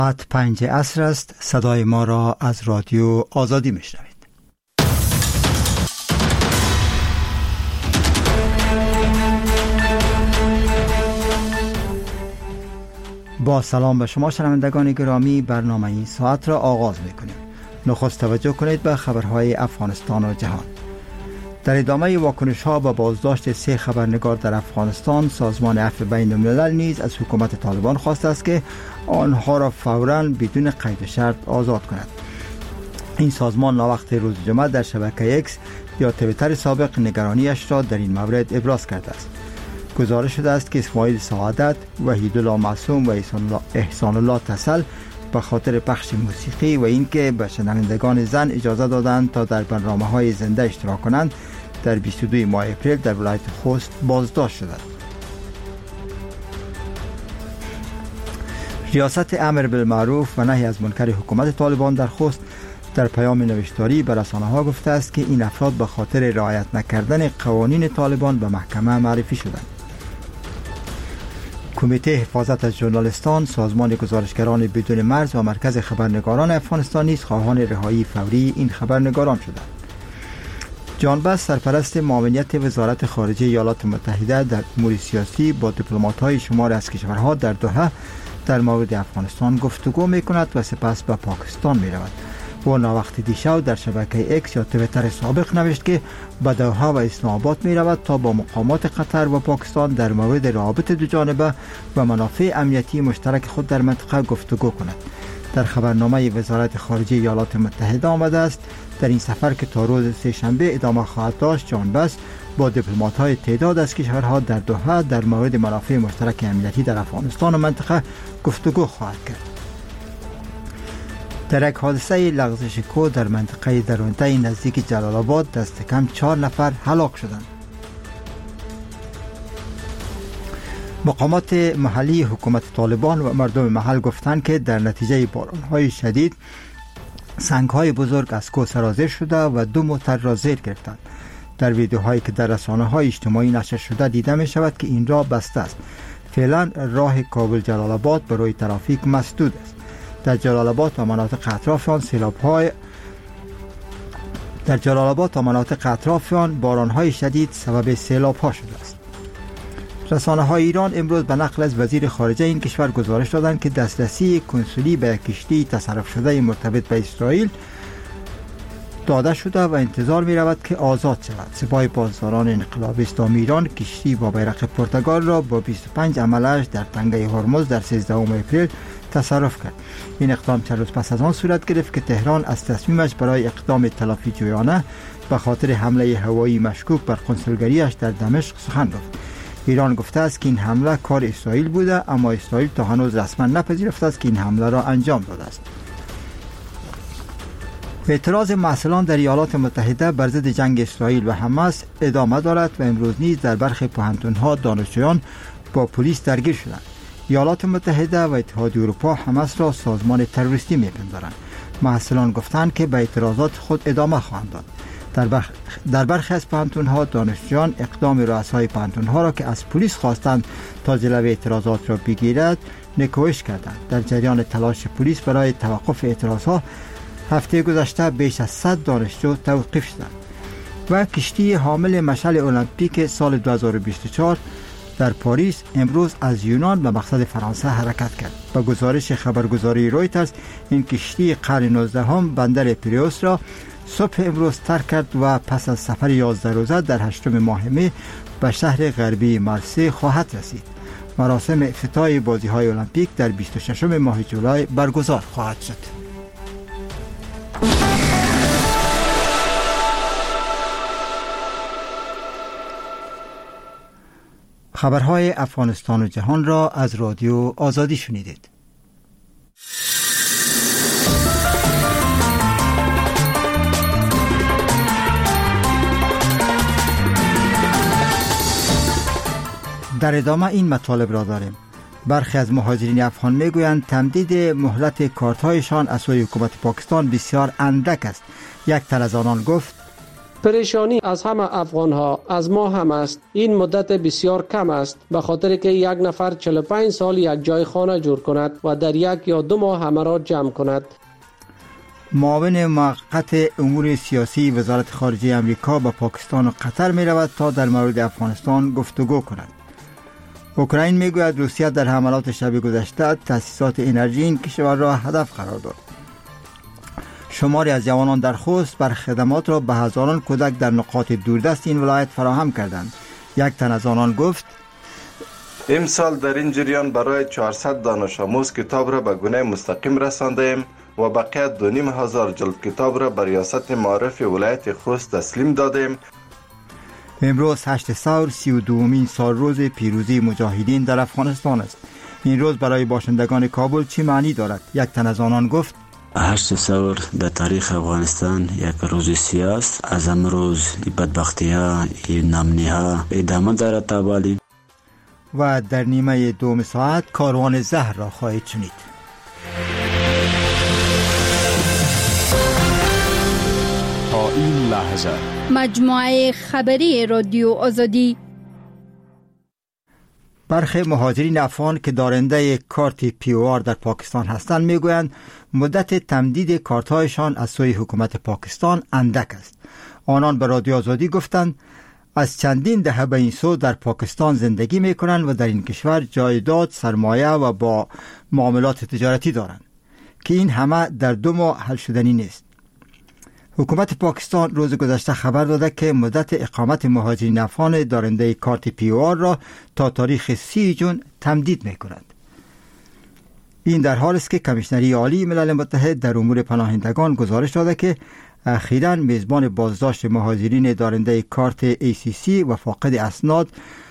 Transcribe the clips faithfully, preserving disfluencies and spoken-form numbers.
ساعت پنج عصر است. صدای ما را از رادیو آزادی میشنوید. با سلام به شما شنوندگان گرامی، برنامه این ساعت را آغاز میکنیم. نخست توجه کنید به خبرهای افغانستان و جهان. در ادامه واکنش ها به بازداشت سه خبرنگار در افغانستان، سازمان عفو بین الملل نیز از حکومت طالبان خواسته است که آنها را فوراً بدون قید و شرط آزاد کند. این سازمان ناوقت روز جمعه در شبکه اکس یا توییتر سابق نگرانیش را در این مورد ابراز کرده است. گزارش شده است که اسماعیل سعادت، وحیدالله معصوم و احسان الله تسل به خاطر پخش موسیقی و اینکه به شنوندگان زن اجازه دادند تا در برنامه‌های زنده اشتراک کنند، در بیست و دو ماه اپریل در ولایت خوست بازداشت شدند. ریاست امر بالمعروف و نهی از منکر حکومت طالبان در خوست در پیام نوشتاری به رسانه‌ها گفته است که این افراد به خاطر رعایت نکردن قوانین طالبان به محکمه معرفی شدند. کمیته حفاظت از ژورنالیستان، سازمان گزارشگران بدون مرز و مرکز خبرنگاران افغانستان نیز خواهان رهایی فوری این خبرنگاران شدند. جان بس، سرپرست معاونیت وزارت خارجه ایالات متحده در امور سیاسی، با دیپلمات‌های شمار از کشورها در دوحه در مورد افغانستان گفتگو می‌کند و سپس به پاکستان می‌رود. و ناوقت دیشب در شبکه اکس یا توییتر سابق نوشت که به دوحه و اسلام آباد می رود تا با مقامات قطر و پاکستان در مورد روابط دو جانبه و منافع امنیتی مشترک خود در منطقه گفتگو کند. در خبرنامه وزارت خارجه ایالات متحده آمده است در این سفر که تا روز سه‌شنبه ادامه خواهد داشت، جان بس با دیپلمات‌های تعداد از کشورها در دوحه در مورد منافع مشترک امنیتی در افغانستان و منطقه گفتگو خواهد کرد. در یک حادثه لغزش کوه در منطقه درونده نزدیک جلال آباد دست کم چهار نفر هلاک شدند. مقامات محلی حکومت طالبان و مردم محل گفتند که در نتیجه باران‌های شدید سنگ‌های بزرگ از کوه سرازیر شده و دو موتر را زیر گرفتند. در ویدیوهایی که در رسانه‌های اجتماعی نشر شده دیده می شود که این راه بسته است. فعلا راه کابل جلال آباد برای ترافیک مسدود است. در جلال آباد و مناطق اطراف آن سیلاب‌های در جلال آباد و مناطق اطراف آن باران‌های شدید سبب سیلاب‌ها شده است. رسانه‌های ایران امروز به نقل از وزیر خارجه این کشور گزارش دادند که دسترسی کنسولی به کشتی تصرف شده مرتبط به اسرائیل داده شده و انتظار می رود که آزاد شود. سپاه پاسداران انقلاب اسلامی ایران کشتی با بیرق پرتغال را با بیست و پنج عمله‌اش در تنگه هرمز در سیزدهم اپریل تصرف کرد. این اقدام چند روز پس از آن صورت گرفت که تهران از تصمیمش برای اقدام تلافی جویانه به خاطر حمله هوایی مشکوک بر کنسولگریش در دمشق سخن گفت. ایران گفته است که این حمله کار اسرائیل بوده، اما اسرائیل تا هنوز رسما نپذیرفته است که این حمله را انجام داده است. اعتراض محصلان در ایالات متحده بر ضد جنگ اسرائیل و حماس ادامه دارد و امروز نیز در برخی پوهنتون‌ها دانشجویان با پلیس درگیر شدند. ایالات متحده و اتحادیه اروپا حماس را سازمان تروریستی می‌پندارند. محصلان گفتند که به اعتراضات خود ادامه خواهند داد. در, بخ... در برخی از پوهنتون‌ها دانشجویان اقدام رؤسای پوهنتون‌ها را که از پلیس خواستند تا جلوی اعتراضات را بگیرد نکوهش کردند. در جریان تلاش پلیس برای توقف اعتراضها هفته گذشته بیش از صد دانشجو توقیف شدند. و کشتی حامل مشعل المپیک سال دو هزار و بیست و چهار در پاریس امروز از یونان به مقصد فرانسه حرکت کرد. با گزارش خبرگزاری رویترز این کشتی قرن نوزدهم بندر پیریوس را صبح امروز ترک کرد و پس از سفر یازده روزه در هشتم ماه می به شهر غربی مرسی خواهد رسید. مراسم افتتاح بازی‌های المپیک در بیست و ششم ماه جولای برگزار خواهد شد. خبرهای افغانستان و جهان را از رادیو آزادی شنیدید. در ادامه این مطالب را داریم. برخی از مهاجرین افغان میگویند تمدید مهلت کارت‌هایشان از سوی حکومت پاکستان بسیار اندک است. یک تن از آنان گفت پریشانی از همه افغان ها از ما هم است. این مدت بسیار کم است به خاطر که یک نفر چهل و پنج سال یک جای خانه جور کند و در یک یا دو ماه همه را جمع کند. معاون موقت امور سیاسی وزارت خارجه امریکا به پاکستان و قطر می رود تا در مورد افغانستان گفتگو کند. اوکراین می گوید روسیه در حملات شب گذشته تأسیسات انرژی این کشور را هدف قرار داد. شماری از جوانان در خوست بر خدمات را به هزاران کودک در نقاط دوردست این ولایت فراهم کردند. یک تن از آنان گفت امسال در این جریان برای چهارصد دانش آموز کتاب را به گونه مستقیم رساندیم و بقیه دو نیم هزار جلد کتاب را بر ریاست معارف ولایت خوست تسلیم دادیم. امروز هشت ثور سی و دومین سال روز پیروزی مجاهدین در افغانستان است. این روز برای باشندگان کابل چی معنی دارد؟ یک تن از آنان گفت هشت ثور در تاریخ افغانستان یک روز سیاه است. از امروز بدبختی ها نمنی ها ادامه دارد تا بالی. و در نیمه دوم ساعت کاروان زهر را خواهید شنید. تا این لحظه مجموعه خبری رادیو آزادی. برخی مهاجرین افغان که دارنده کارت پی او آر در پاکستان هستند میگویند مدت تمدید کارت‌هایشان از سوی حکومت پاکستان اندک است. آنان به رادیو آزادی گفتند از چندین دهه به این سو در پاکستان زندگی میکنند و در این کشور جایداد، سرمایه و با معاملات تجارتی دارند که این همه در دو ماه حل شدنی نیست. حکومت پاکستان روز گذشته خبر داده که مدت اقامت مهاجرین افغان دارنده کارت پی او آر را تا تاریخ سی جون تمدید می‌کند. این در حالی است که کمیشنری عالی ملل متحد در امور پناهندگان گزارش داده که اخیراً میزبان بازداشت مهاجرین دارنده کارت ای سی سی و فاقد اسناد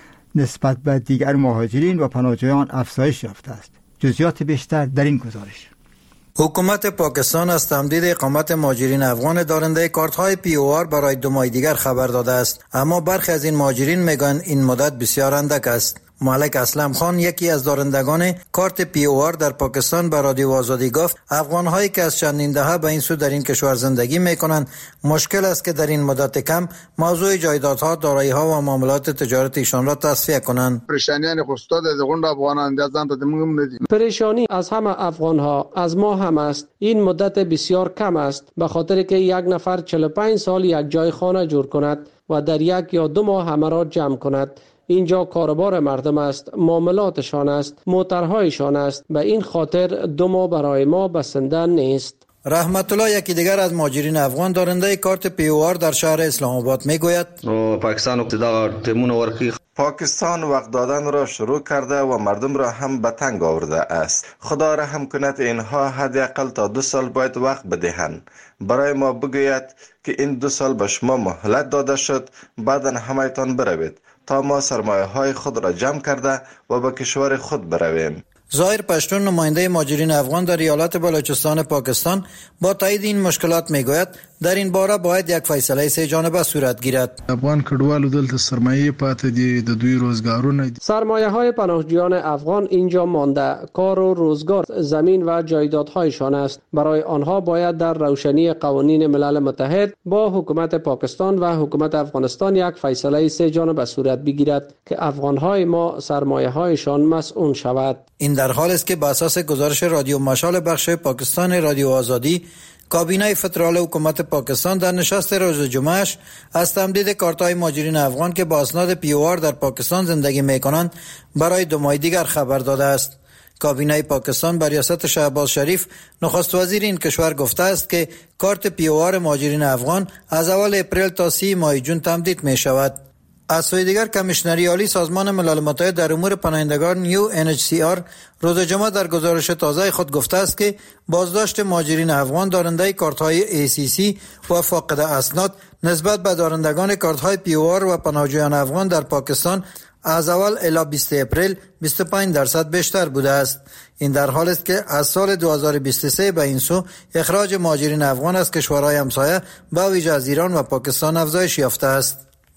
نسبت به دیگر مهاجرین و پناهجویان افزایش یافته است. جزئیات بیشتر در این گزارش. حکومت پاکستان از تمدید اقامت مهاجرین افغان دارنده کارت‌های پی او آر برای دو ماه دیگر خبر داده است، اما برخی از این مهاجرین میگن این مدت بسیار اندک است. ملک اسلم خان یکی از دارندگان کارت پی او آر در پاکستان به رادیو آزادی گفت افغان‌هایی که از چندین دهه به این سو در این کشور زندگی می‌کنند مشکل است که در این مدت کم موضوع جایدادها، دارایی‌ها و معاملات تجارتیشان را تصفیه کنند. پریشانی خستاد از غونډ افغانان د ځان ته موږ ندی. پریشانی از همه افغان‌ها از ما هم است. این مدت بسیار کم است به خاطر که یک نفر چهل و پنج سال یک جای خانه جور کند و در یک یا دو ماه همه را جمع کند. اینجا کاروبار مردم است، معاملاتشان است، موترهایشان است. به این خاطر دو ماه برای ما بسنده نیست. رحمت الله یکی دیگر از مهاجرین افغان دارنده کارت پی او آر در شهر اسلام آباد میگوید پاکستان ابتدا تمون ورقی پاکستان وقت دادن را شروع کرده و مردم را هم به تنگ آورده است. خدا رحم کند اینها حداقل تا دو سال باید وقت بدهند. برای ما بگوید که این دو سال به شما مهلت داده شد، بعداً همه‌تان بروید تا ما سرمایه های خود را جمع کرده و به کشور خود برویم. ظاهر پشتون نماینده مهاجرین افغان در ایالت بلوچستان پاکستان با تایید این مشکلات میگوید در این باره باید یک فیصله سه جانبه صورت گیرد. افغان کډوالو دلته سرمایه پاتې دي، د دوی روزګارونه، سرمایه های پناهجویان افغان اینجا مانده، کار و روزگار، زمین و جایدادهایشان است. برای آنها باید در روشنی قوانین ملل متحد با حکومت پاکستان و حکومت افغانستان یک فیصله سه جانبه صورت بگیرد که افغانهای ما سرمایه هایشان مسئول شود. این در حالی است که بر اساس گزارش رادیو مشال بخش پاکستان رادیو آزادی، کابینه فدرال حکومت پاکستان در نشست روز جمعهش از تمدید کارت‌های مهاجرین افغان که با اسناد پی او آر در پاکستان زندگی می‌کنند برای دو ماه دیگر خبر داده است. کابینه پاکستان بر ریاست شهباز شریف نخست وزیر این کشور گفته است که کارت پی او آر مهاجرین افغان از اول اپریل تا سی ماه جون تمدید می‌شود. از سوی دیگر کمیشنری عالی سازمان ملل متحد در امور پناهندگان یو ان اچ سی آر روز جمعه در گزارش تازه خود گفته است که بازداشت مهاجرین افغان دارنده کارت‌های ای سی سی و فاقد اسناد نسبت به دارندگان کارت‌های پی او آر و پناهجویان افغان در پاکستان از اول الی بیست اپریل بیست و پنج درصد بیشتر بوده است. این در حالی است که از سال دو هزار و بیست و سه به این سو اخراج مهاجرین افغان از کشورهای همسایه به ویژه از ایران و پاکستان افزایش یافته است.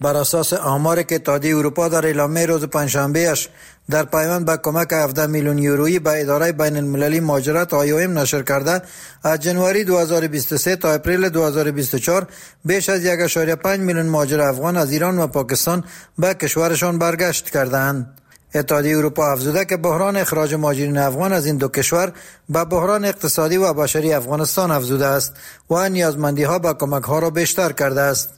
بر اساس آماری که اتحادیه اروپا در اعلامیه روز پنجشنبه‌اش در پیوند به کمک هفده میلیون یورویی به اداره بین المللی مهاجرت آی او ام نشر کرده، از جنوری دو هزار و بیست و سه تا اپریل دو هزار و بیست و چهار بیش از یک و پنج میلیون مهاجر افغان از ایران و پاکستان به کشورشان برگشت کردند. اتحادیه اروپا افزوده که بحران اخراج مهاجرین افغان از این دو کشور به بحران اقتصادی و بشری افغانستان افزوده است و نیازمندی ها به کمک ها را بیشتر کرده است.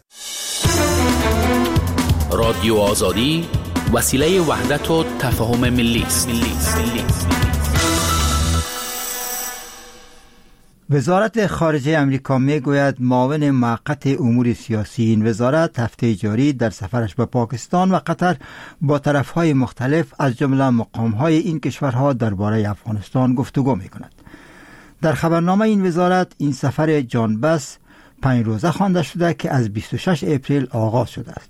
رادیو آزادی وسیله وحدت و تفاهم ملی است. وزارت خارجه امریکا میگوید معاون موقت امور سیاسی این وزارت هفته جاری در سفرش به پاکستان و قطر با طرفهای مختلف از جمله مقامهای این کشورها درباره افغانستان گفتگو میکند. در خبرنامه این وزارت این سفر جان بس پنج روزه خوانده شده که از بیست و شش اپریل آغاز شده است.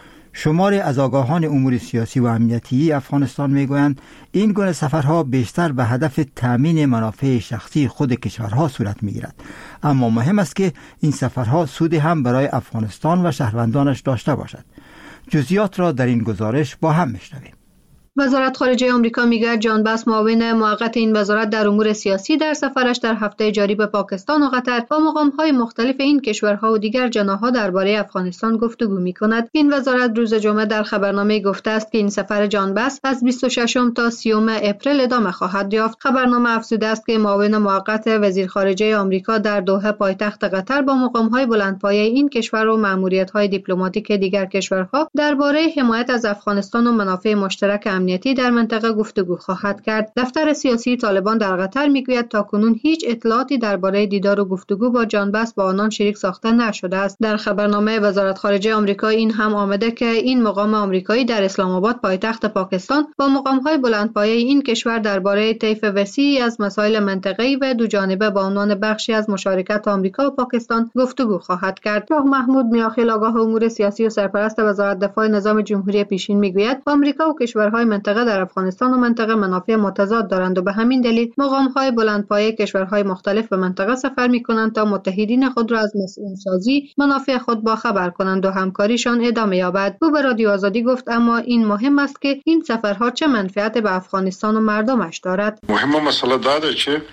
شماری از آگاهان امور سیاسی و امنیتی افغانستان میگویند این گونه سفرها بیشتر به هدف تامین منافع شخصی خود کشورها صورت میگیرد، اما مهم است که این سفرها سودی هم برای افغانستان و شهروندانش داشته باشد. جزئیات را در این گزارش با هم میشنویم. وزارت خارجه آمریکا میگه جان بس معاون موقت این وزارت در امور سیاسی در سفرش در هفته جاری به پاکستان و قطر با مقام‌های مختلف این کشورها و دیگر جناح‌ها درباره افغانستان گفتگو می‌کند. این وزارت روز جمعه در خبرنامه گفته است که این سفر جان بس از بیست و ششم تا سیوم اپریل ادامه خواهد یافت. خبرنامه افزوده است که معاون موقت وزیر خارجه آمریکا در دوحه پایتخت قطر با مقام‌های بلندپایه این کشور و مأموریت‌های دیپلماتیک دیگر کشورها درباره حمایت از افغانستان و منافع مشترک امنیتی در منطقه گفتگو خواهد کرد. دفتر سیاسی طالبان در قطر میگوید تاکنون هیچ اطلاعاتی درباره دیدار و گفتگو با جان بس با آنان شریک ساخته نشده است. در خبرنامه وزارت خارجه آمریکا این هم آمده که این مقام آمریکایی در اسلام آباد پایتخت پاکستان با مقام‌های بلندپایه این کشور درباره طیف وسیعی از مسائل منطقه‌ای و دو جانبه با عنوان بخشی از مشارکت آمریکا و پاکستان گفتگو خواهد کرد. شاه محمود میاخیل آگاه امور سیاسی و سرپرست وزارت دفاع نظام جمهوری پیشین میگوید آمریکا و کشورهای منطقه در افغانستان و منطقه منافع متضاد دارند و به همین دلیل مقام‌های بلندپایه کشورهای مختلف به منطقه سفر می‌کنند تا متحدین خود را از مسئول سازی منافع خود با خبر کنند و همکاریشان ادامه یابد. او به رادیو آزادی گفت اما این مهم است که این سفرها چه منفعت به افغانستان و مردمش دارد. مهم مسئله داره که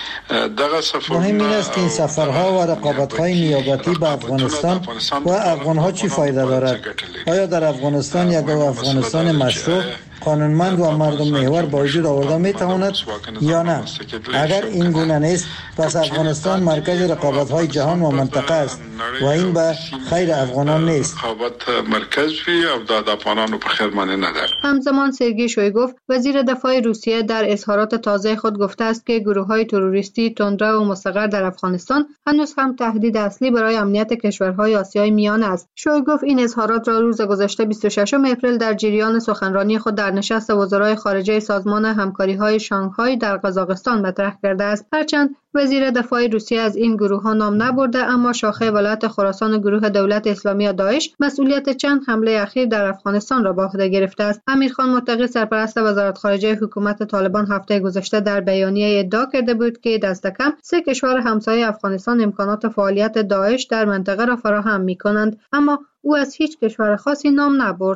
مهم این است که این سفرها و رقابت‌های نیابتی به افغانستان و افغان‌ها چی فایده دارد؟ آیا در افغانستان یک افغانستان مشروع قانونمند و مردم محور با وجود آورده میتواند یا نه؟ اگر این گونه نیست پس افغانستان مرکز رقابت‌های جهان و منطقه است و این به خیر افغانان نیست. همزمان سرگئی شویگوف وزیر دفاع روسیه در اظهارات تازه خود گفته است که گروه‌های تروریستی تندرو و مستقر در افغانستان هنوز هم تهدید اصلی برای امنیت کشورهای آسیای میانه است. شویگوف این اظهارات را روز گذشته بیست و ششم اپریل در جریان سخنرانی خود در نشست وزرای خارجه سازمان همکاری‌های شانگهای در قزاقستان مطرح کرده است. هرچند وزیر دفاع روسیه از این گروه‌ها نام نبرده، اما شاخه ولایت خراسان گروه دولت اسلامی داعش مسئولیت چند حمله اخیر در افغانستان را به عهده گرفته است. امیرخان متقی سرپرست وزارت خارجه حکومت طالبان هفته گذشته در بیانیه ادعا کرده بود که دست کم سه کشور همسایه افغانستان امکانات فعالیت داعش در منطقه را فراهم می‌کنند، اما او از هیچ کشور خاصی نام نبرد.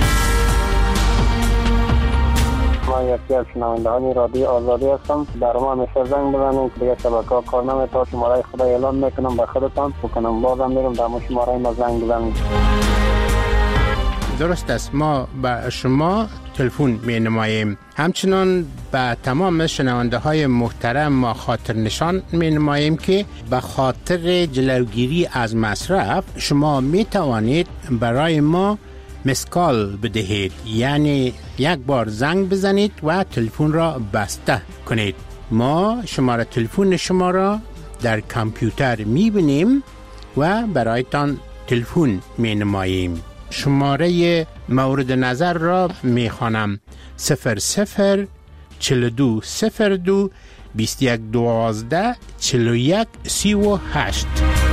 من یکی از شنوندگان رادیو آزادی هستم. در ما همیشه زنگ بزنید که دیگه شبکه‌ها کار نمی‌کنه. شماره خدا اعلام میکنم به خودتان بکنم بازم میرم در مو شماره ما زنگ بزنید. درست است، ما به شما تلفن می نماییم. همچنان به تمام شنونده های محترم ما خاطر نشان می نماییم که به خاطر جلوگیری از مصرف شما می توانید برای ما مسکال بدهید، یعنی یک بار زنگ بزنید و تلفن را بسته کنید. ما شماره تلفن شما را در کامپیوتر می بینیم و برایتان تلفن می نماییم. شماره مورد نظر را می خوانم: صفر صفر چهل و دو صفر دو بیست و یک دوازده چهل و یک سی و هشت.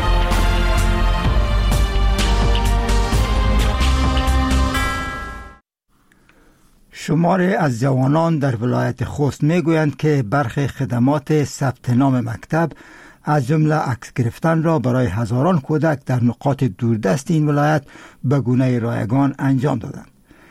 شماری از جوانان در ولایت خوست میگویند که برخی خدمات ثبت نام مکتب از جمله عکس گرفتن را برای هزاران کودک در نقاط دوردست این ولایت به گونه رایگان انجام دادند.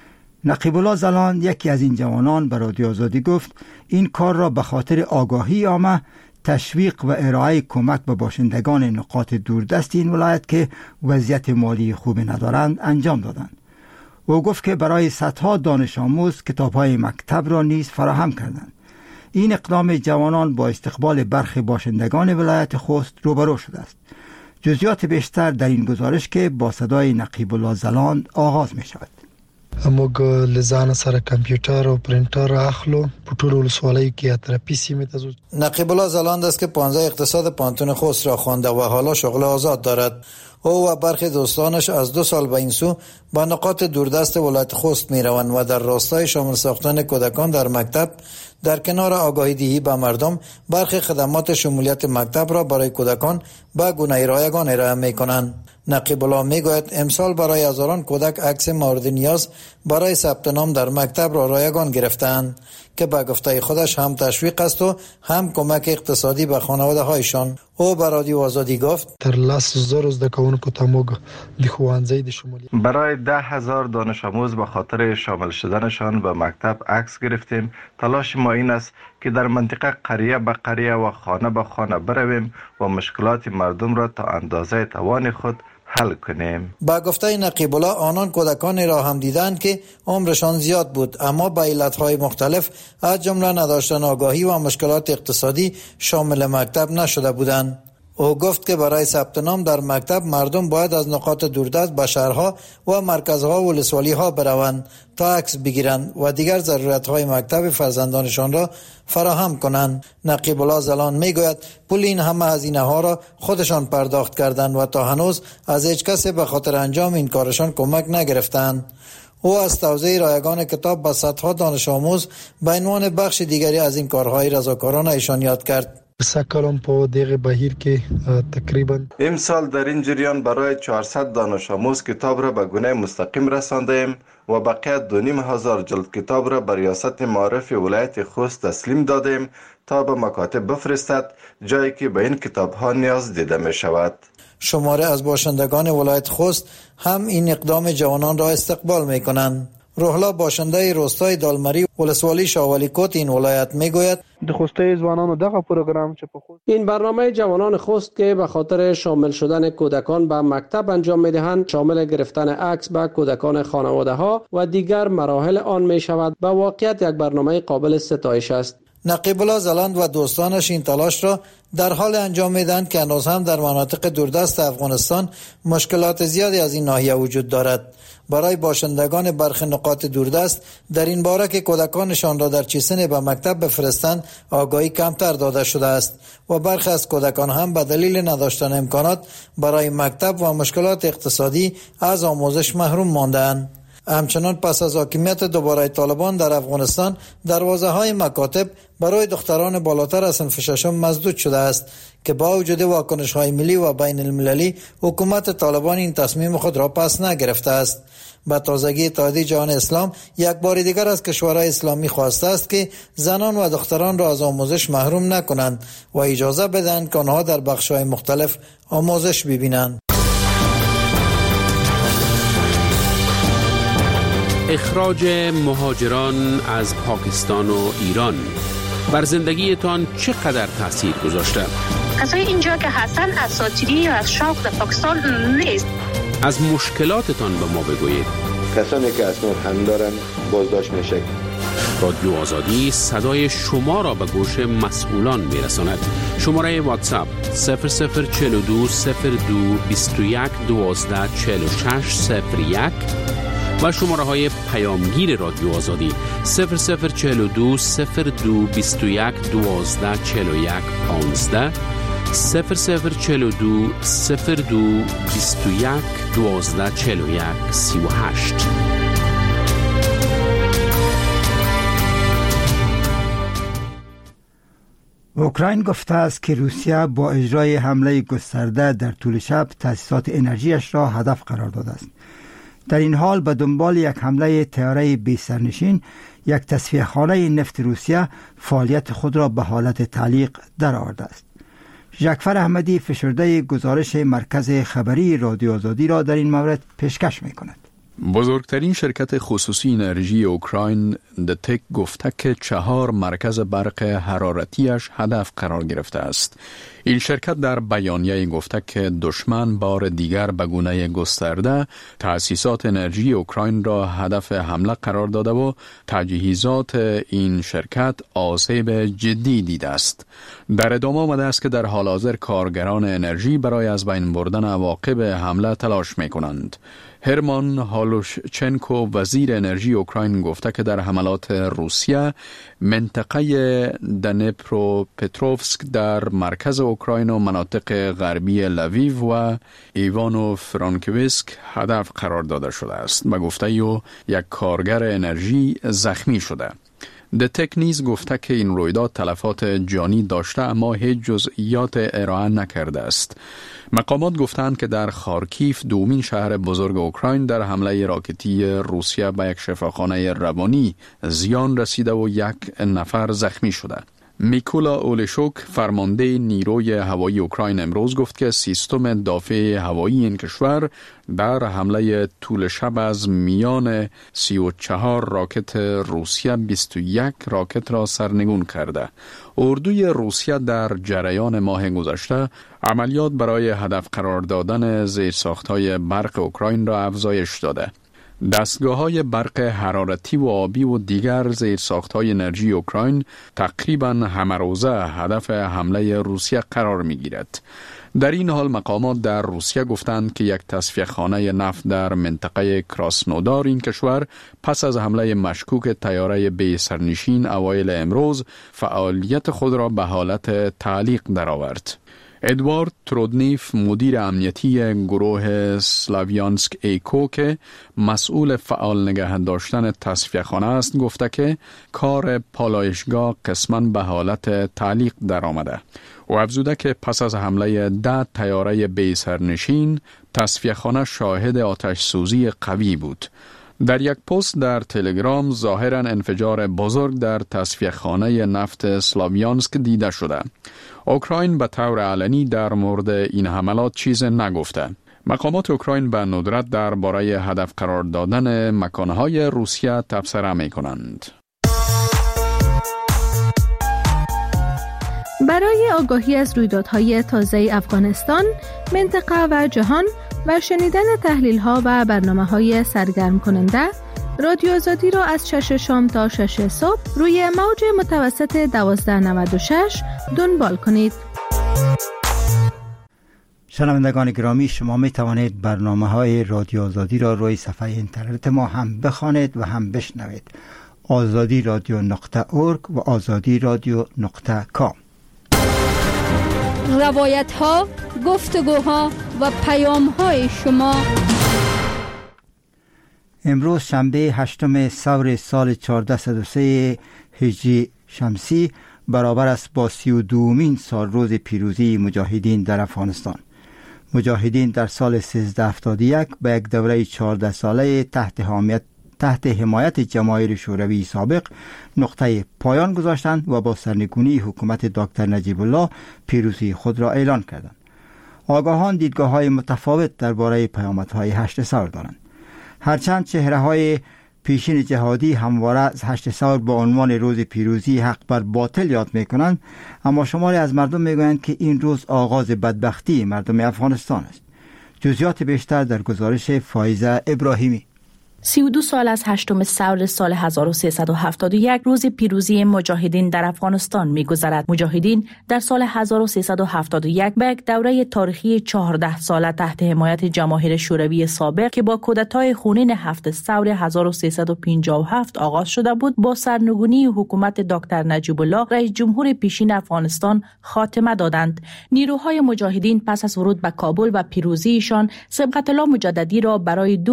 نقیب الله زلان، یکی از این جوانان، به رادیو آزادی گفت این کار را به خاطر آگاهی عامه، تشویق و ارائه کمک به باشندگان نقاط دوردست این ولایت که وضعیت مالی خوبی ندارند انجام دادند. او گفت که برای صدها دانش آموز کتاب‌های مکتب را نیز فراهم کردند. این اقدام جوانان با استقبال برخی باشندگان ولایت خوست روبرو شده است. جزئیات بیشتر در این گزارش که با صدای نقیب الله زلان آغاز می شود. موږ لزان سره کمپیوټر او پرینټر اخلو په ټولو ولسوالیو کې اترپی سیمه ته ځو. نقیب الله زلان است که پانزده اقتصاد پانتون خوست را خوانده و حالا شغل آزاد دارد. او و برخی دوستانش از دو سال به این سو به نقاط دوردست ولایت خوست می روند و در راستای شامل ساختن کودکان در مکتب در کنار آگاهی دهی به مردم برخی خدمات شمولیت مکتب را برای کودکان به گونه رایگان ارائه می کنند. نقیب الله می گوید امسال برای هزاران کودک عکس مورد نیاز برای ثبت نام در مکتب را رایگان گرفتند که به گفته خودش هم تشویق است و هم کمک اقتصادی به خانواده هایشان. او به رادیو آزادی گفت تر لاس زر زده کوونکو ته موږ د ښوونځي د شمولیت برای ده هزار دانش آموز به خاطر شامل شدنشان به مکتب عکس گرفتیم. تلاش ما این است که در منطقه قریه به قریه و خانه به خانه برویم و مشکلات مردم را تا اندازه توان خود حل کنیم. با گفته نقیب الله آنان کودکانی را هم دیدند که عمرشان زیاد بود اما به علتهای مختلف از جمله نداشتن آگاهی و مشکلات اقتصادی شامل مکتب نشده بودند. او گفت که برای ثبت نام در مکتب مردم باید از نقاط دوردست به شهرها و مرکزها و ولسوالی ها بروند تا عکس بگیرند و دیگر ضرورت‌های مکتب فرزندانشان را فراهم کنند. نقیب الله زلان میگوید پول این همه هزینه ها را خودشان پرداخت کردند و تا هنوز از هیچ کسی به خاطر انجام این کارشان کمک نگرفتند. او از توزیع رایگان کتاب به صدها دانش آموز به عنوان بخش دیگری از این کارهای رضاکارانه ایشان یاد کرد. سکالم په دغه بهیر کې تقریبا امسال در این جریان برای چهارصد دانش آموز کتاب را به گونه مستقیم رساندیم و بقیه دو نیم هزار جلد کتاب را به ریاست معارف ولایت خوست تسلیم دادیم تا به مکاتب بفرستد، جایی که به این کتاب ها نیاز دیده می شود. شماره از باشندگان ولایت خوست هم این اقدام جوانان را استقبال می کنند. روحلا باشنده روستای دالمری ولسوالی شاولی کوت این ولایت میگوید د خوسته ځوانانو دغه پروگرام چې په خوست این برنامه جوانان خوست که به خاطر شامل شدن کودکان به مکتب انجام میدهند شامل گرفتن عکس به کودکان خانواده ها و دیگر مراحل آن می شود به واقعیت یک برنامه قابل ستایش است. نقیب الله زلان و دوستانش این تلاش را در حال انجام میدهند که هنوز هم در مناطق دوردست افغانستان مشکلات زیادی از این ناحیه وجود دارد. برای باشندگان برخی نقاط دوردست در این باره که کودکانشان را در چیسن به مکتب بفرستند آگاهی کمتر داده شده است و برخی از کودکان هم به دلیل نداشتن امکانات برای مکتب و مشکلات اقتصادی از آموزش محروم مانده‌اند. همچنان پس از حاکمیت دوباره طالبان در افغانستان دروازه های مکاتب برای دختران بالاتر از صنف ششم مسدود شده است که با وجود واکنش های ملی و بین المللی حکومت طالبان این تصمیم خود را پس نگرفته است. با تازگی اتحادیه جهان اسلام یک بار دیگر از کشورهای اسلامی خواسته است که زنان و دختران را از آموزش محروم نکنند و اجازه بدهند که آنها در بخش‌های مختلف آموزش ببینند. اخراج مهاجران از پاکستان و ایران بر زندگیتان چقدر تاثیر گذاشته؟ کسای اینجا که هستن اساطیری یا از شوق در پاکستان نیست. از مشکلاتتان به ما بگویید. کسانی که اسناد هم دارن بازداشت میشه. رادیو آزادی صدای شما را به گوش مسئولان میرساند. شماره واتساپ صفر صفر چهل و دو صفر دو بیست و یک دوازده چهل و شش صفر یک و شماره های پیامگیر رادیو آزادی صفر صفر چهل و دو صفر دو بیست و یک دوازده چهل و یک پانزده صفر صفر چهل و دو صفر دو بیست و یک دوازده چهل و یک سی و هشت. اوکراین گفته است که روسیه با اجرای حمله گسترده در طول شب تأسیسات انرژیش را هدف قرار داده است. در این حال به دنبال یک حمله طیاره بی سرنشین یک تصفیه خانه نفت روسیه فعالیت خود را به حالت تعلیق درآورده است. جعفر احمدی فشرده گزارش مرکز خبری رادیو آزادی را در این مورد پیشکش می‌کند. بزرگترین شرکت خصوصی انرژی اوکراین دتک گفته که چهار مرکز برق حرارتیش هدف قرار گرفته است. این شرکت در بیانیه گفته که دشمن بار دیگر به گونه گسترده تأسیسات انرژی اوکراین را هدف حمله قرار داده و تجهیزات این شرکت آسیب جدی دیده است. در ادامه آمده است که در حال حاضر کارگران انرژی برای از بین بردن عواقب حمله تلاش می کنند. هرمان هالوشچنکو وزیر انرژی اوکراین گفته که در حملات روسیه منطقه دنیپروپتروفسک در مرکز اوکراین و مناطق غربی لویو و ایوانو فرانکویسک هدف قرار داده شده است. به گفته او یک کارگر انرژی زخمی شده. دتک نیز گفته که این رویداد تلفات جانی داشته اما هیچ جزئیات ارائه نکرده است. مقامات گفتند که در خارکیف دومین شهر بزرگ اوکراین در حمله راکتی روسیه به یک شفاخانه روانی زیان رسیده و یک نفر زخمی شده. میکولا اولشوک فرمانده نیروی هوایی اوکراین امروز گفت که سیستم دافع هوایی این کشور در حمله طول شب از میان سی و چهار راکت روسیه بیست و یک راکت را سرنگون کرده. اردوی روسیه در جریان ماه گذشته عملیات برای هدف قرار دادن زیرساخت‌های برق اوکراین را افزایش داده. دستگاه‌های برق حرارتی و آبی و دیگر زیرساخت‌های انرژی اوکراین تقریباً همه روزه هدف حمله روسیه قرار می‌گیرد. در این حال مقامات در روسیه گفتند که یک تصفیه‌خانه نفت در منطقه کراسنودار این کشور پس از حمله مشکوک طیاره بی سرنشین اوایل امروز فعالیت خود را به حالت تعلیق درآورد. ادوارد ترودنیف مدیر امنیتی گروه سلاویانسک ایکو که مسئول فعال نگه داشتن تصفیه‌خانه است گفته که کار پالایشگاه قسماً به حالت تعلیق در آمده. و افزوده که پس از حمله ده طیاره بی سرنشین تصفیه‌خانه شاهد آتش سوزی قوی بود. در یک پست در تلگرام ظاهراً انفجار بزرگ در تصفیه‌خانه نفت سلاویانسک دیده شده. اوکراین به طور علنی در مورد این حملات چیز نگفته. مقامات اوکراین به ندرت درباره هدف قرار دادن مکانهای روسیه تبصره می کنند. برای آگاهی از رویدادهای تازه افغانستان، منطقه و جهان و شنیدن تحلیل‌ها و برنامه‌های سرگرم کننده، رادیو آزادی را از شش شام تا شش صبح روی موج متوسط دوازده نود و شش دنبال کنید. شنوندگان گرامی، شما می توانید برنامه‌های رادیو آزادی را روی صفحه اینترنت ما هم بخوانید و هم بشنوید. آزادی رادیو نقطه اورگ و آزادی رادیو نقطه کام. روایت ها، گفتگوها و پیام های شما. امروز شنبه هشتم سور سال چهارده صد و سه هجری شمسی برابر است با سی و دومین سال روز پیروزی مجاهدین در افغانستان. مجاهدین در سال سیزده هفتاد و یک به یک دوره چهارده ساله تحت حمایت تحت حمایت جماهیر شوروی سابق نقطه پایان گذاشتند و با سرنگونی حکومت دکتر نجیب الله پیروزی خود را اعلان کردند. آگاهان دیدگاه‌های متفاوت درباره پیامدهای هشت سور دارند. هرچند چهره‌های پیشین جهادی همواره از هشت سور با عنوان روز پیروزی حق بر باطل یاد می‌کنند، اما شماری از مردم می‌گویند که این روز آغاز بدبختی مردم افغانستان است. جزئیات بیشتر در گزارش فایزه ابراهیمی. سی و دو سال از هشتم سور سال هزار و سیصد و هفتاد و یک روز پیروزی مجاهدین در افغانستان می‌گذرد. مجاهدین در سال هزار و سیصد و هفتاد و یک به یک دوره تاریخی چهارده ساله تحت حمایت جماهیر شوروی سابق که با کودتای خونین هفت سور هزار و سیصد و پنجاه و هفت آغاز شده بود، با سرنگونی حکومت دکتر نجیب الله رئیس جمهور پیشین افغانستان خاتمه دادند. نیروهای مجاهدین پس از ورود به کابل و پیروزیشان، صبغت الله مجددی را برای دو ماه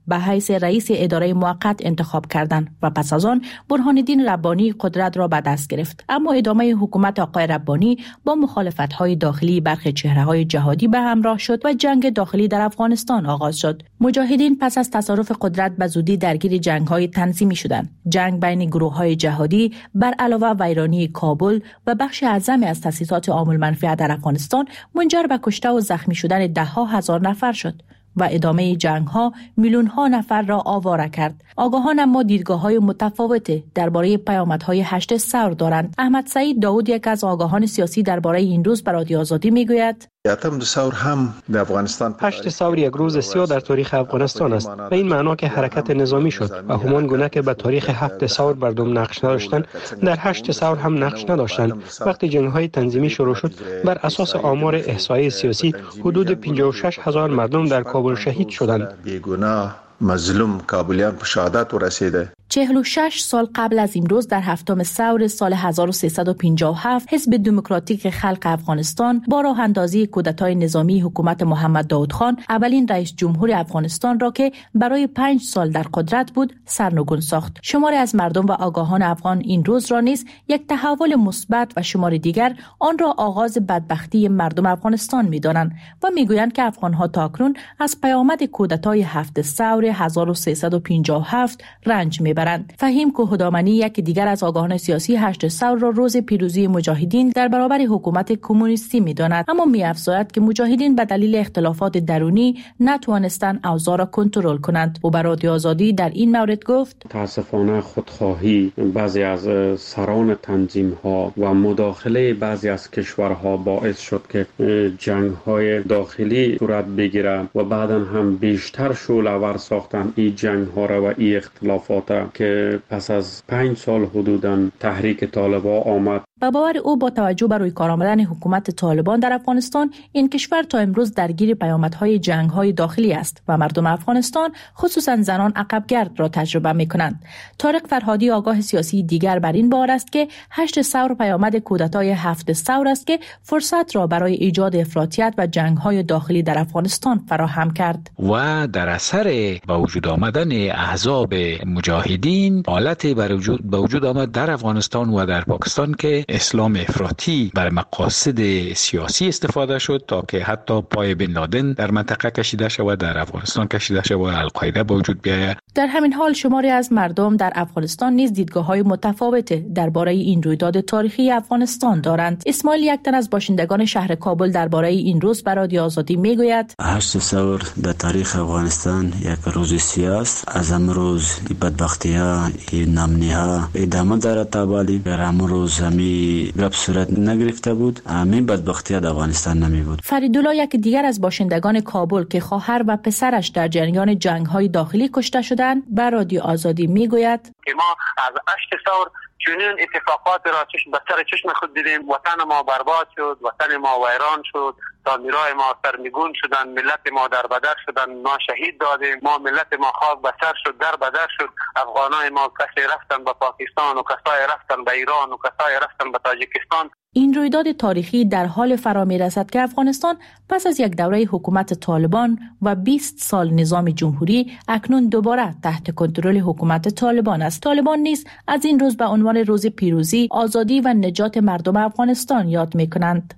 به حیث رئیس اداره موقت انتخاب کردند و پس از آن برهان الدین ربانی قدرت را به دست گرفت. اما ادامه حکومت آقای ربانی با مخالفت‌های داخلی برخی چهره‌های جهادی به همراه شد و جنگ داخلی در افغانستان آغاز شد. مجاهدین پس از تصرف قدرت به زودی درگیر جنگ‌های تنظیمی شدند. جنگ بین گروه‌های جهادی بر علاوه ویرانی کابل و بخش اعظمی از تأسیسات عام المنفعه در افغانستان منجر به کشته و زخمی شدن ده ها هزار نفر شد و ادامه جنگ ها میلیون ها نفر را آواره کرد. آگاهان اما دیدگاه های متفاوت درباره پیامدهای هشت ثور دارند. احمد سعید داود یک از آگاهان سیاسی درباره این روز بر رادیو آزادی میگوید اتم ثور هم در افغانستان هشت ثور یک روز سیاه در تاریخ افغانستان است و این معنا که حرکت نظامی شد و همان گونه که به تاریخ هفت ثور مردم نقش نداشتند در هشت ثور هم نقش نداشتند. وقتی جنگ های تنظیمی شروع شد بر اساس آمار احصایی سیاسی حدود پنجاه و شش هزار مردم در کابل شهید شدند. بیگناه مظلوم کابلیان به شهادت رسیده. چهل و شش سال قبل از امروز در هفتم ثور سال هزار و سیصد و پنجاه و هفت حزب دموکراتیک خلق افغانستان با راه اندازی کودتای نظامی حکومت محمد داود خان اولین رئیس جمهور افغانستان را که برای پنج سال در قدرت بود سرنگون ساخت. شماری از مردم و آگاهان افغان این روز را نیز یک تحول مثبت و شماری دیگر آن را آغاز بدبختی مردم افغانستان می‌دانند و می‌گویند که افغان‌ها تاکنون از پیامد کودتای هفت ثور هزار و سیصد و پنجاه و هفت رنج می‌برند. فهیم کوهدامنی یک دیگر از آگاهان سیاسی هشت ثور را روز پیروزی مجاهدین در برابر حکومت کمونیستی می‌داند، اما می‌افزاید که مجاهدین به دلیل اختلافات درونی نتوانستند اوضاع را کنترل کنند. او بر رادیو آزادی در این مورد گفت متاسفانه خودخواهی بعضی از سران تنظیم‌ها و مداخله بعضی از کشورها باعث شد که جنگ‌های داخلی صورت بگیرد و بعداً هم بیشتر شعله‌ور ساختن این جنگ‌ها را و این اختلافات که پس از پنج سال حدوداً تحریک طالبان آمد. با باور او با توجه بر روی کار آمدن حکومت طالبان در افغانستان این کشور تا امروز درگیر پیامدهای جنگ‌های داخلی است و مردم افغانستان خصوصا زنان عقبگرد را تجربه می‌کنند. طارق فرهادی آگاه سیاسی دیگر بر این باور است که هشت ثور پیامد کودتای هفت ثور است که فرصت را برای ایجاد افراطیت و جنگ‌های داخلی در افغانستان فراهم کرد و در اثر با وجود آمدن احزاب مجاهدین حالتی بر وجود به وجود آمد در افغانستان و در پاکستان که اسلام افراطی بر مقاصد سیاسی استفاده شد تا که حتی پای بن لادن در منطقه کشیده شود، در افغانستان کشیده شود و القاعده به وجود بیاید. در همین حال شماری از مردم در افغانستان نیز دیدگاه‌های متفاوت درباره این رویداد تاریخی افغانستان دارند. اسماعیل یک تن از باشندگان شهر کابل درباره این روز بر رادیو آزادی میگوید هشت ثور در تاریخ افغانستان یک روز سیاه است. از امروز بدبختی‌ها، نمنی‌ها ادامه دارد تا بالی. در امروز همی گپ صورت نگرفته بود، همین بدبختی‌ها در افغانستان نمی بود. فریدالله یک دیگر از باشندگان کابل که خواهر و پسرش در جریان جنگ‌های داخلی کشته شدند بر رادیو آزادی میگوید که ما از هشت ثور چنین اتفاقات را چشم به سر چشم خود دیدیم. وطن ما برباد شد، وطن ما ویران شد، تعمیرهای ما سرنگون شدن، ملت ما در بدر شدن، ما شهید دادیم، ما ملت ما خاک به سر شد، در بدر شد. افغانای ما کسی رفتن به پاکستان و کسای رفتن به ایران و کسای رفتن به تاجیکستان. این رویداد تاریخی در حال فرا می‌رسد که افغانستان پس از یک دوره حکومت طالبان و بیست سال نظام جمهوری اکنون دوباره تحت کنترل حکومت طالبان است. طالبان نیز از این روز به عنوان روز پیروزی، آزادی و نجات مردم افغانستان یاد می‌کنند.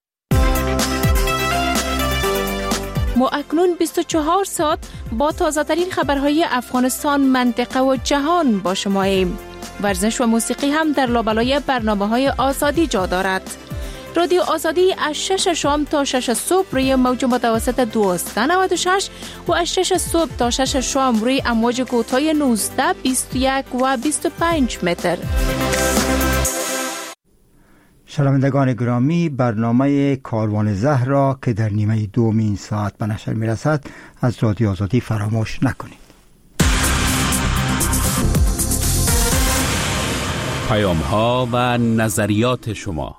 ما اکنون بیست و چهار ساعت با تازه‌ترین خبرهای افغانستان، منطقه و جهان با شماییم. ورزش و موسیقی هم در لابلای برنامه‌های آزادی جا دارد. رادیو آزادی از شش شام تا شش صبح روی موج متوسط دویست و نود و شش و از شش صبح تا شش شام روی امواج کوتاه نوزده، بیست و یک و بیست و پنج متر. شنوندگان گرامی، برنامه کاروان زهر را که در نیمه دوم این ساعت به نشر می‌رسد از رادیو آزادی فراموش نکنید. پیام ها و نظریات شما.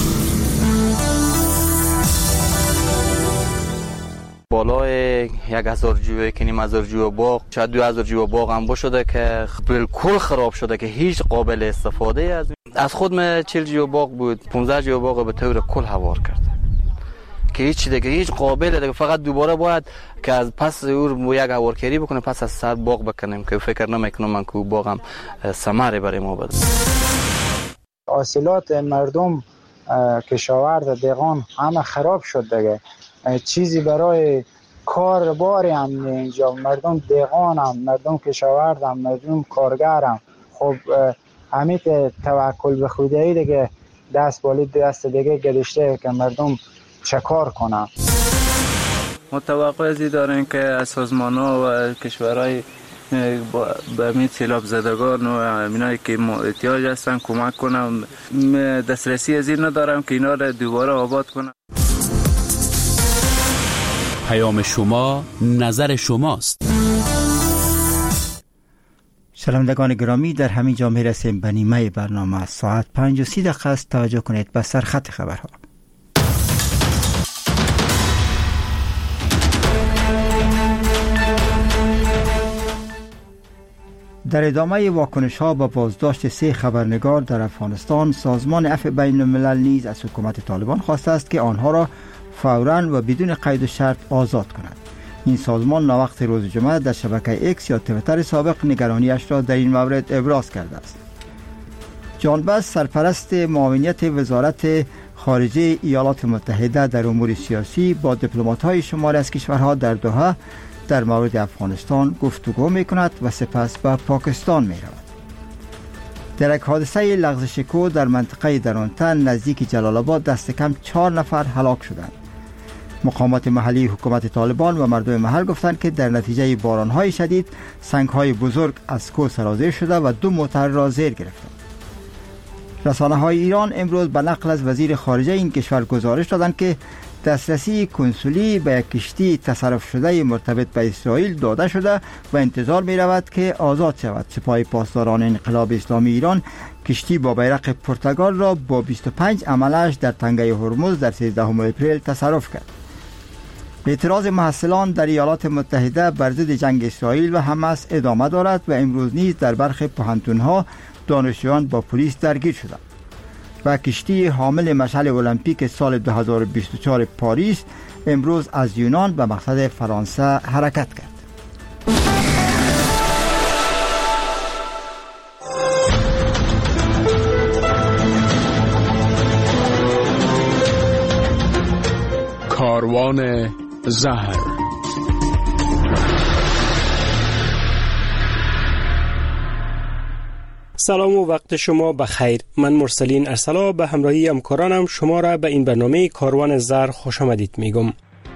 بالای یک هزار جیوه که نیم هزار جیوه باغ، شاید دو هزار جیوه باغ هم باشده که بالکل خراب شده که هیچ قابل استفاده از از خود من چهل جیوه باغ بود، پانزده جیوه باغ به طور کل هوار کرد که هیچ دیگه هیچ قابل دیگه، فقط دوباره باید که از پس او یک هوارکری بکنه، پس از سر باغ بکنیم که فکر نمیکنم من که باغم ثمره برای ما بده. حاصلات مردم کشاورز دیگان همه خراب شد دیگه، چیزی برای کار باری هم اینجا، مردم دیگان هم، مردم کشاورز هم، مردم کارگر هم. خب همین توکل به خدایی دیگه دست بالی دست دیگه گذاشته که مردم چه کار کنن. متوقع ازی داریم که از سازمان‌ها و کشورهای به همین سیلاب زدگان و همینایی که احتیاج هستن کمک کنم. دسترسی از این ندارم که اینا را دوباره آباد کنم. پیام شما، نظر شماست. شنوندگان گرامی، در همین جا میرسیم به نیمه برنامه. ساعت پنج و سی دقیقه است. توجه کنید به سرخط خبرها. در ادامه واکنش ها با بازداشت سه خبرنگار در افغانستان، سازمان عفو بین الملل نیز از حکومت طالبان خواسته است که آنها را فوراً و بدون قید و شرط آزاد کند. این سازمان ناوقت روز جمعه در شبکه ایکس یا تویتر سابق نگرانیش را در این مورد ابراز کرده است. جان بس، سرپرست معاونیت وزارت خارجه ایالات متحده در امور سیاسی، با دیپلمات‌های شماری از کشورها در دوحه در مورد افغانستان گفتگو می کند و سپس به پاکستان می رود. در یک حادثه لغزش کو در منطقه درونتن نزدیک جلال آباد دست کم چهار نفر هلاک شدند. مقامات محلی حکومت طالبان و مردم محل گفتند که در نتیجه بارانهای شدید سنگ‌های بزرگ از کو سرازیر شده و دو موتر را زیر گرفتند. رسانه‌های ایران امروز به نقل از وزیر خارجه این کشور گزارش دادند که دسترسی کنسولی به یک کشتی تصرف شده مرتبط به اسرائیل داده شده و انتظار می رود که آزاد شود. سپاه پاسداران انقلاب اسلامی ایران کشتی با بیرق پرتغال را با بیست و پنج عملش در تنگه هرمز در سیزدهم اپریل تصرف کرد. اعتراض محصلان در ایالات متحده بر ضد جنگ اسرائیل و حماس ادامه دارد و امروز نیز در برخی پوهنتون‌ها دانشجویان با پلیس درگیر شدند. و کشتی حامل مشعل المپیک سال دو هزار و بیست و چهار پاریس امروز از یونان به مقصد فرانسه حرکت کرد. کاروان زهر. سلام و وقت شما بخیر. من مرسلین ارسلا به همراهی همکارانم شما را به این برنامه کاروان زهر خوش آمدید میگم.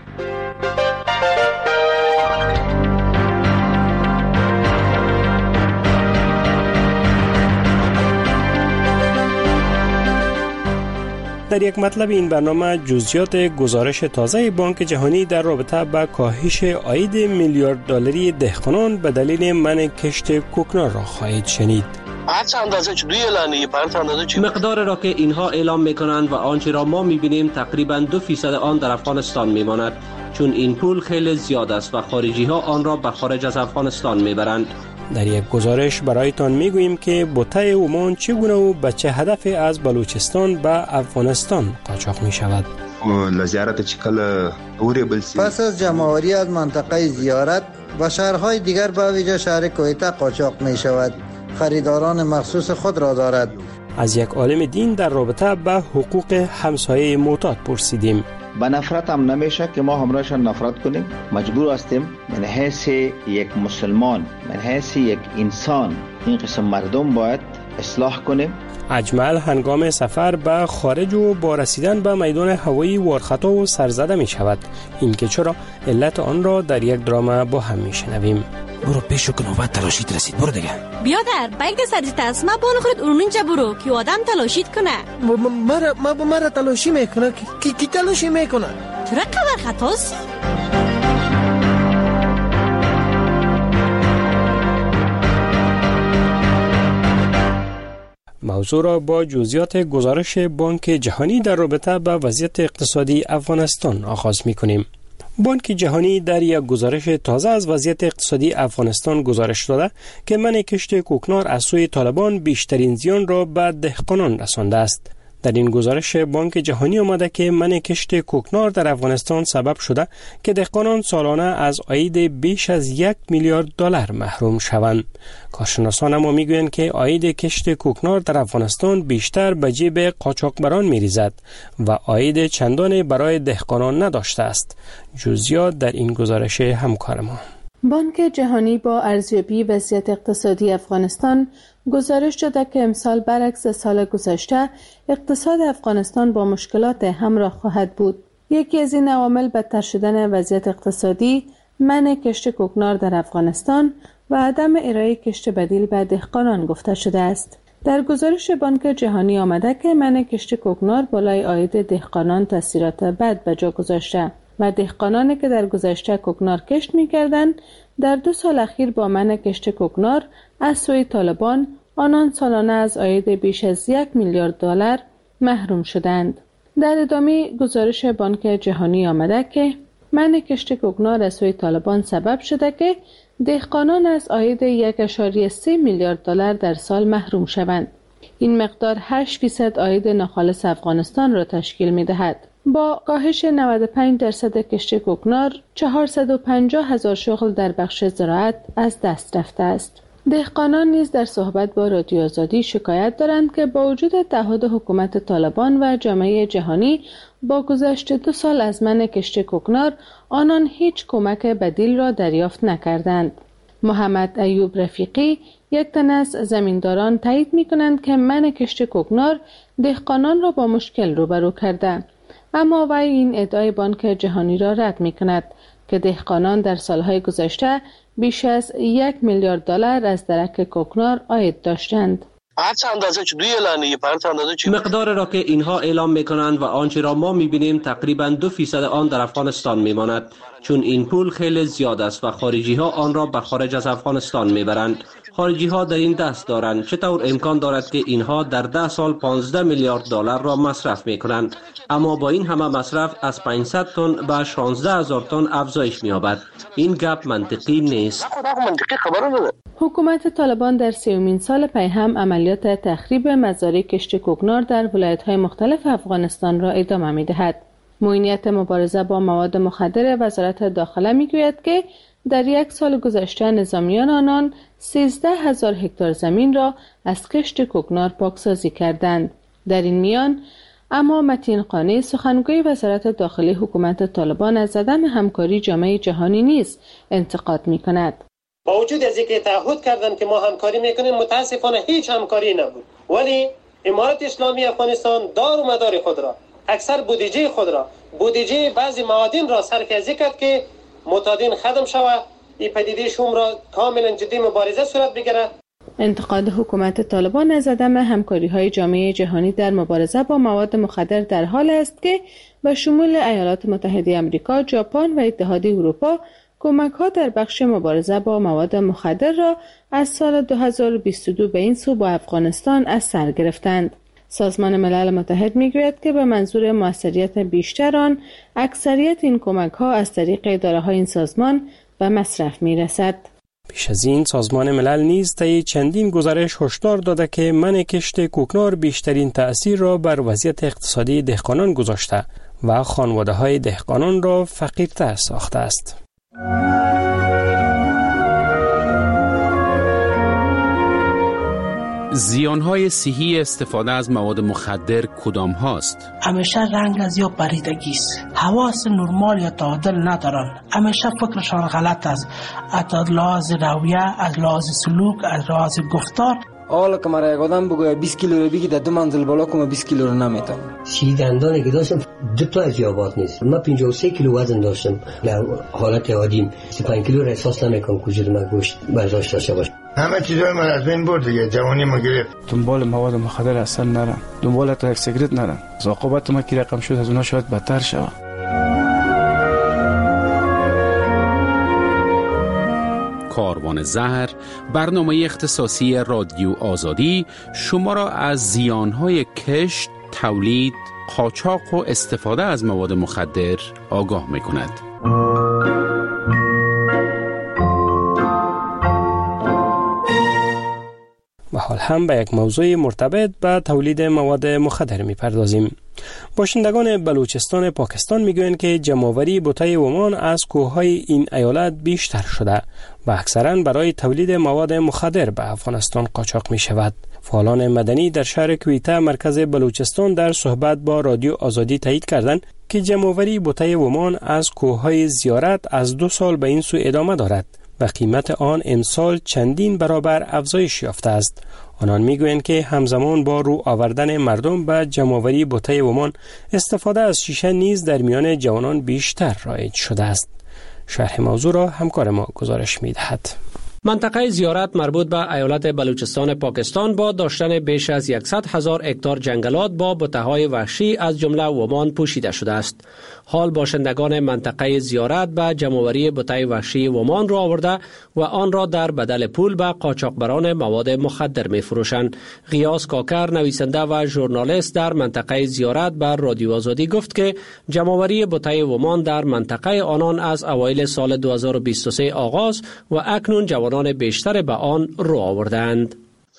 در یک مطلب این برنامه جزئیات گزارش تازه بانک جهانی در رابطه با کاهش عاید میلیارد دلاری دهقانان به دلیل منع کشت کوکنار را خواهید شنید. مقدار را که اینها اعلام میکنند و آنچه را ما میبینیم تقریبا دو فیصد آن در افغانستان میماند، چون این پول خیلی زیاد است و خارجی ها آن را به خارج از افغانستان میبرند. در یک گزارش برایتان میگوییم که بوته عمان چگونه و به چه هدف از بلوچستان به افغانستان قاچاق می شود. پس از جمع‌آوری از منطقه زیارت و شهرهای دیگر به ویژه شهر کویته قاچاق می شود. خریداران مخصوص خود را دارد. از یک عالم دین در رابطه به حقوق همسایه معتاد پرسیدیم. به نفرت هم نمیشه که ما همراهشان نفرت کنیم. مجبور هستیم من حیث یک مسلمان، من حیث یک انسان این قسم مردم باید اصلاح کنیم. اجمل هنگام سفر به خارج و با رسیدن به میدان هوایی وارخطا و سرزده می شود. این که چرا علت آن را در یک درامه با هم می شنویم. برو پیشو که نوبت تلاشیت رسید. برو دیگه. بیادر بایک سرجت است. ما بانو خورد اون اینجا برو که آدم تلاشید کنه. مرا ما مرا تلاشی میکنه. کی کی تلاشی میکنه؟ چرا قبر خطاسی؟ موضوع را با جزئیات گزارش بانک جهانی در رابطه با وضعیت اقتصادی افغانستان آغاز می‌کنیم. بانک جهانی در یک گزارش تازه از وضعیت اقتصادی افغانستان گزارش داده که منع کشت کوکنار از سوی طالبان بیشترین زیان را به دهقانان رسانده است. در این گزارش بانک جهانی آمده که منع کشت کوکنار در افغانستان سبب شده که دهقانان سالانه از عاید بیش از یک میلیارد دلار محروم شوند. کارشناسان اما میگویند که عاید کشت کوکنار در افغانستان بیشتر به جیب قاچاقبران میریزد و عاید چندانی برای دهقانان نداشته است. جزئیات در این گزارش همکار ما. بانک جهانی با ارزیابی وضعیت اقتصادی افغانستان گزارش داده که امسال برعکس سال گذشته اقتصاد افغانستان با مشکلات همراه خواهد بود. یکی از این عوامل بدتر شدن وضعیت اقتصادی، منع کشت کوکنار در افغانستان و عدم ارائه کشت بدیل به دهقانان گفته شده است. در گزارش بانک جهانی آمده که منع کشت کوکنار بالای عاید دهقانان تاثیرات بد به جا گذاشته و دهقانانی که در گذشته کوکنار کشت می‌کردند در دو سال اخیر با منع کشت کوکنار از سوی طالبان آنان سالانه از عاید بیش از یک میلیارد دلار محروم شدند. در ادامه گزارش بانک جهانی آمده که منع کشت کوکنار از سوی طالبان سبب شده که دهقانان از عاید یک ممیز سه میلیارد دلار در سال محروم شوند. این مقدار هشت فیصد عاید ناخالص افغانستان را تشکیل می‌دهد. با کاهش نود و پنج درصد کشت کوکنار، چهارصد و پنجاه هزار شغل در بخش زراعت از دست رفته است. دهقانان نیز در صحبت با رادیو آزادی شکایت دارند که با وجود تعهد حکومت طالبان و جامعه جهانی با گذشت دو سال از منع کشت کوکنار آنان هیچ کمک بدیل را دریافت نکردند. محمد ایوب رفیقی، یک تن از زمینداران، تایید می‌کنند که منع کشت کوکنار دهقانان را با مشکل روبرو کرده. اما وی این ادعای بانک جهانی را رد می‌کند که دهقانان در سالهای گذشته بیش از یک میلیارد دلار از درک کوکنار عاید داشتند. مقدار را که اینها اعلام می‌کنند و آنچه را ما می‌بینیم تقریباً دو فیصد آن در افغانستان می‌ماند، چون این پول خیلی زیاد است و خارجی‌ها آن را به خارج از افغانستان می‌برند. خارجی‌ها در این دست دارند. چطور امکان دارد که اینها در ده سال پانزده میلیارد دلار را مصرف می‌کنند، اما با این همه مصرف از پانصد تن به شانزده هزار تن افزایش می‌یابد؟ این گپ منطقی نیست. حکومت طالبان در سیومین سال پیهم عملیات تخریب مزارع کشت کوکنار در ولایت‌های مختلف افغانستان را ادامه می‌دهد. معینیت مبارزه با مواد مخدر وزارت داخله می‌گوید که در یک سال گذشته نظامیان آنان سیزده هزار هکتار زمین را از کشت کوکنار پاکسازی کردند. در این میان اما متین قانی، سخنگوی وزارت داخلی حکومت طالبان، از عدم همکاری جامعه جهانی نیز انتقاد می‌کند. با وجود از اینکه تعهد کردند که ما همکاری میکنیم، متاسفانه هیچ همکاری نبود. ولی امارت اسلامی افغانستان دار و مدار خود را، اکثر بودجه خود را، بودجه بعضی معادن را صرفه‌ای کرد که معتادین ختم شود. این پدیده شوم را کاملا جدی مبارزه صورت بگیرد. انتقاد حکومت طالبان از عدم همکاری‌های جامعه جهانی در مبارزه با مواد مخدر در حال است که به شمول ایالات متحده آمریکا، ژاپن و اتحادیه اروپا کمک‌ها در بخش مبارزه با مواد مخدر را از سال دو هزار و بیست و دو به این سو با افغانستان از سر گرفتند. سازمان ملل متحد می‌گوید که به منظور موثریت بیشتر آن، اکثریت این کمک‌ها از طریق اداره‌های این سازمان به مصرف می‌رسد. پیش از این سازمان ملل نیز طی چندین گزارش هشدار داده که منع کشت کوکنار بیشترین تأثیر را بر وضعیت اقتصادی دهقانان گذاشته و خانواده‌های دهقانان را فقیرتر ساخته است. زیانهای صحی استفاده از مواد مخدر کدام هاست؟ همیشه رنگ از یا پریدگی است. حواس نرمال یا تعادل ندارن. همیشه فکرشان غلط است. از لحاظ رویه، از لحاظ سلوک، از لحاظ گفتار. حالا که مرا یک آدم بگوید بیست کیلو رو بگی در دو منزل بالا کنم بیست کیلو رو نمیتونم. سی دندانی که داشتم دو تا از یابات نیست. من پنجاه و سه کیلو وزن داشتم. در حالت عادیم سی و پنج کیلو را احساس نمیکنم کجا من گوشت برداشت داشته باشم. همه چیزای من از بین برد دیگه، جوانی ما گرفت. دنبال مواد مخدر اصلا نرم، دنبال تا یک سیگرت نرم. عاقبت ما کی رقم شد از اونها شاید بدتر شود. کاروان زهر، برنامه اختصاصی رادیو آزادی شما را از زیانهای کشت، تولید، قاچاق و استفاده از مواد مخدر آگاه می‌کند. و حال هم به یک موضوع مرتبط به تولید مواد مخدر می‌پردازیم. باشندگان بلوچستان پاکستان میگویند که جمع‌آوری بوته ومان از کوههای این ایالت بیشتر شده و اکثراً برای تولید مواد مخدر به افغانستان قاچاق می شود. فعالان مدنی در شهر کویته مرکز بلوچستان در صحبت با رادیو آزادی تایید کردند که جمع‌آوری بوته ومان از کوههای زیارت از دو سال به این سو ادامه دارد و قیمت آن امسال چندین برابر افزایش یافته است. آنان میگویند که همزمان با رو آوردن مردم به جمع‌آوری بوته ومان، استفاده از شیشه نیز در میان جوانان بیشتر رایج شده است. شرح موضوع را همکار ما گزارش می‌دهد. منطقه زیارت مربوط به ایالت بلوچستان پاکستان با داشتن بیش از صد هزار هکتار جنگلات با بوته‌های وحشی از جمله ومان پوشیده شده است. حال باشندگان منطقه زیارت به جمع‌آوری بوته وحشی ومان را آورده و آن را در بدل پول به قاچاقبران مواد مخدر می‌فروشند. غیاث کاکر، نویسنده و ژورنالیست در منطقه زیارت، به رادیو آزادی گفت که جمع‌آوری بوته ومان در منطقه آنان از اوایل سال دو هزار و بیست و سه آغاز و اکنون جوانان بیشتر به آن رو آوردند.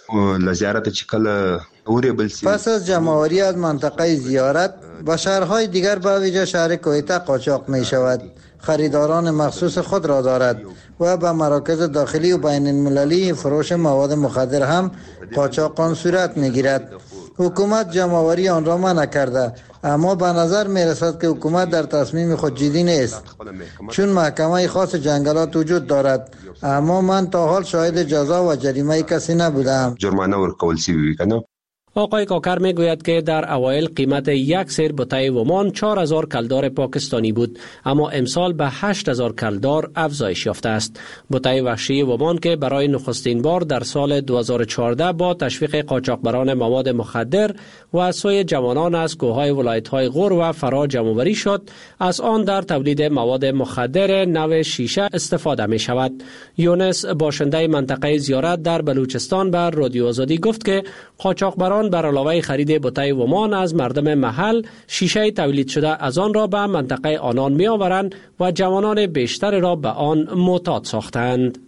پس از جمع‌آوری از منطقه زیارت و شهرهای دیگر به ویژه شهر کویته قاچاق می شود. خریداران مخصوص خود را دارد و به مراکز داخلی و بین المللی فروش مواد مخدر هم قاچاقان صورت می گیرد. حکومت جمع‌آوری آن را منع کرده، اما به نظر می رسد که حکومت در تصمیم خود جدی نیست، چون محکمه خاص جنگلات وجود دارد، اما من تا حال شاهد جزا و جریمه کسی نبودم. جرمانه ورکول شوی کنه. آقای کاکر می گوید که در اوایل قیمت یک سیر بوته ومان چهار هزار کلدار پاکستانی بود، اما امسال به هشت هزار کلدار افزایش یافته است. بوته وحشی ومان که برای نخستین بار در سال دو هزار و چهارده با تشویق قاچاقبران مواد مخدر و از سوی جوانان از کوههای ولایت‌های غور و فرا جمع‌آوری شد، از آن در تولید مواد مخدر نو شیشه استفاده می شود. یونس، باشنده منطقه زیارت در بلوچستان، به رادیو آزادی گفت که قاچاقبران بر علاوه خرید بوته ومان از مردم محل، شیشه تولید شده از آن را به منطقه آنان می آورند و جوانان بیشتر را به آن معتاد ساختند.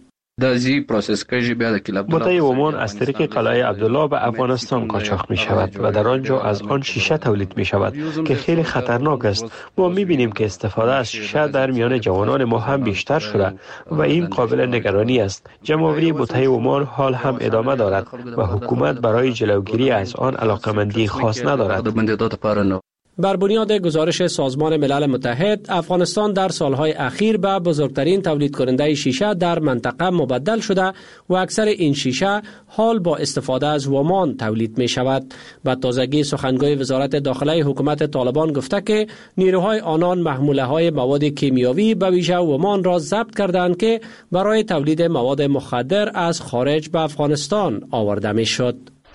بوته ومان از طریق قلعه عبدالله به افغانستان قاچاق می شود و در آنجا از آن شیشه تولید می شود که خیلی خطرناک است. ما می بینیم که استفاده از شیشه در میان جوانان ما هم بیشتر شده و این قابل نگرانی است. جمع‌آوری بوته ومان حال هم ادامه دارد و حکومت برای جلوگیری از آن علاقمندی خاص ندارد. بر بنیاد گزارش سازمان ملل متحد، افغانستان در سالهای اخیر به بزرگترین تولید کننده شیشه در منطقه مبدل شده و اکثر این شیشه حال با استفاده از ومان تولید می شود. به تازگی سخنگوی وزارت داخله حکومت طالبان گفته که نیروهای آنان محموله های مواد کیمیاوی به ویژه ومان را ضبط کردند که برای تولید مواد مخدر از خارج به افغانستان آورده می شد.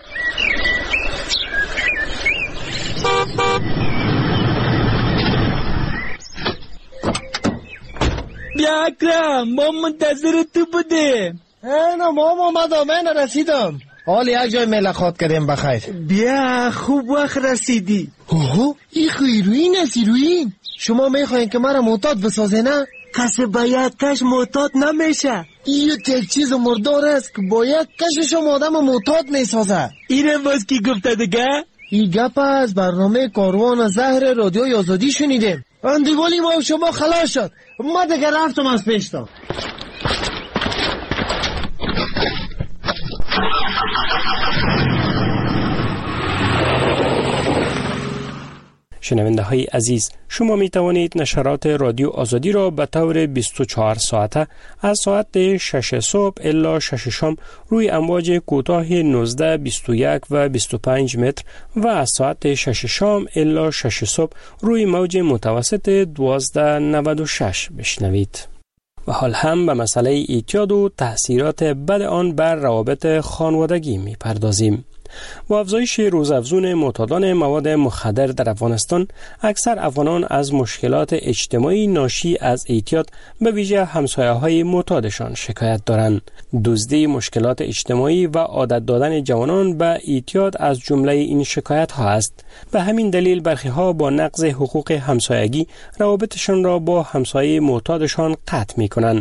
بیا اکرم، ما منتظر تو بودیم. اینا ما اومدم، من رسیدم. حالی یک جای ملاقات کردیم بخیر. بیا خوب وقت رسیدی. اوه، این خیروین است ایروین. شما میخواین که مرا معتاد بسازه نه؟ کسی با یک کش معتاد نمیشه. این یک چیز مردار است که با یک کشش هم آدم معتاد میسازه. اینم باز کی گفته دیگه؟ این گپ از برنامه کاروان زهر رادیو آزادی شنیدیم. اندیوالی ما و شما خلاص شد. ما دیگه رفتم از پیشتا. شنونده های عزیز، شما می توانید نشرات رادیو آزادی را به طور بیست و چهار ساعته از ساعت شش صبح الی شش شام روی امواج کوتاه نوزده، بیست و یک و بیست و پنج متر و از ساعت شش شام الی شش صبح روی موج متوسط دوازده نود و شش بشنوید. و حال هم به مسئله اعتیاد و تأثیرات بد آن بر روابط خانوادگی می پردازیم. با افزایش روزافزون معتادان مواد مخدر در افغانستان، اکثر افغانان از مشکلات اجتماعی ناشی از اعتیاد به ویژه همسایه‌های معتادشان شکایت دارند. دزدی، مشکلات اجتماعی و عادت دادن جوانان به اعتیاد از جمله این شکایت‌ها است. به همین دلیل برخی‌ها با نقض حقوق همسایگی روابطشان را با همسایه معتادشان قطع می‌کنند.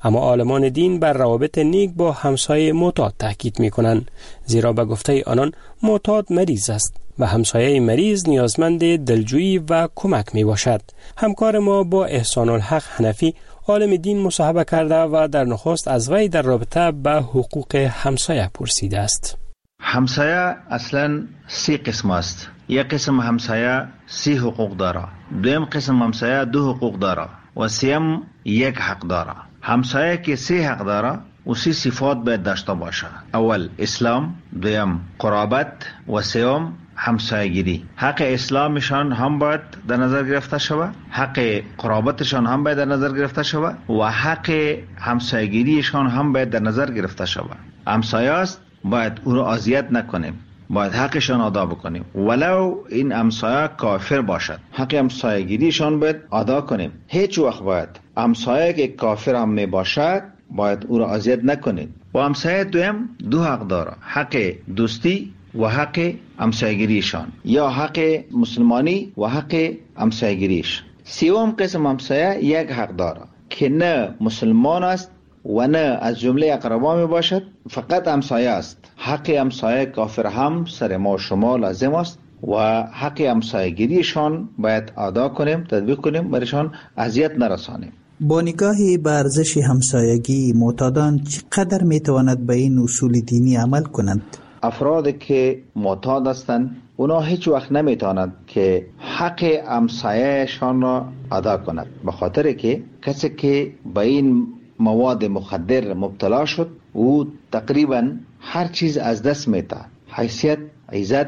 اما عالمان دین بر روابط نیک با همسایه معتاد تاکید می‌کنند، زیرا به گفته آنان معتاد مریض است و همسایه مریض نیازمند دلجویی و کمک میباشد. همکار ما با احسان الحق حنفی عالم دین مصاحبه کرده و در نخست از وی در رابطه به حقوق همسایه پرسیده است. همسایه اصلا سی قسم است. یک قسم همسایه سی حقوق داره، دویم قسم همسایه دو حقوق داره و سیم یک حق داره. همسایه که سی حق داره و سی صفات باید داشته باشه. اول اسلام، دویم قرابت و سوم همسایگیری. حق اسلامشان هم باید در نظر گرفته شود، حق قرابتشان هم باید در نظر گرفته شود و حق همسایگیریشان هم باید در نظر گرفته شود. همسایه است، باید او را اذیت نکنیم، باید حقشان ادا بکنیم ولو این همسایه کافر باشد. حق همسایگیریشان باید ادا کنیم. هیچ وقت باید همسایه که کافر هم می باشد باید او را اذیت نکنیم. و همسایه دویم دو حق داره، حق دوستی و حق همسایگیریشان، یا حق مسلمانی و حق همسایگیریش. سوم قسم همسایه یک حق داره که نه مسلمان است و نه از جمله اقربا می باشد، فقط همسایه است. حق همسایه کافر هم سر ما و شما لازم است و حق همسایگیریشان باید ادا کنیم، تطبیق کنیم، برایشان اذیت نرسانیم. با نگاهی به ارزش همسایگی، معتادان چقدر می تواند به این اصول دینی عمل کنند؟ افرادی که معتاد هستند اونا هیچ وقت نمیتونند که حق همسایه‌شان را ادا کنند، به خاطر که کسی که به این مواد مخدر مبتلا شد او تقریبا هر چیز از دست میده، حیثیت، عزت.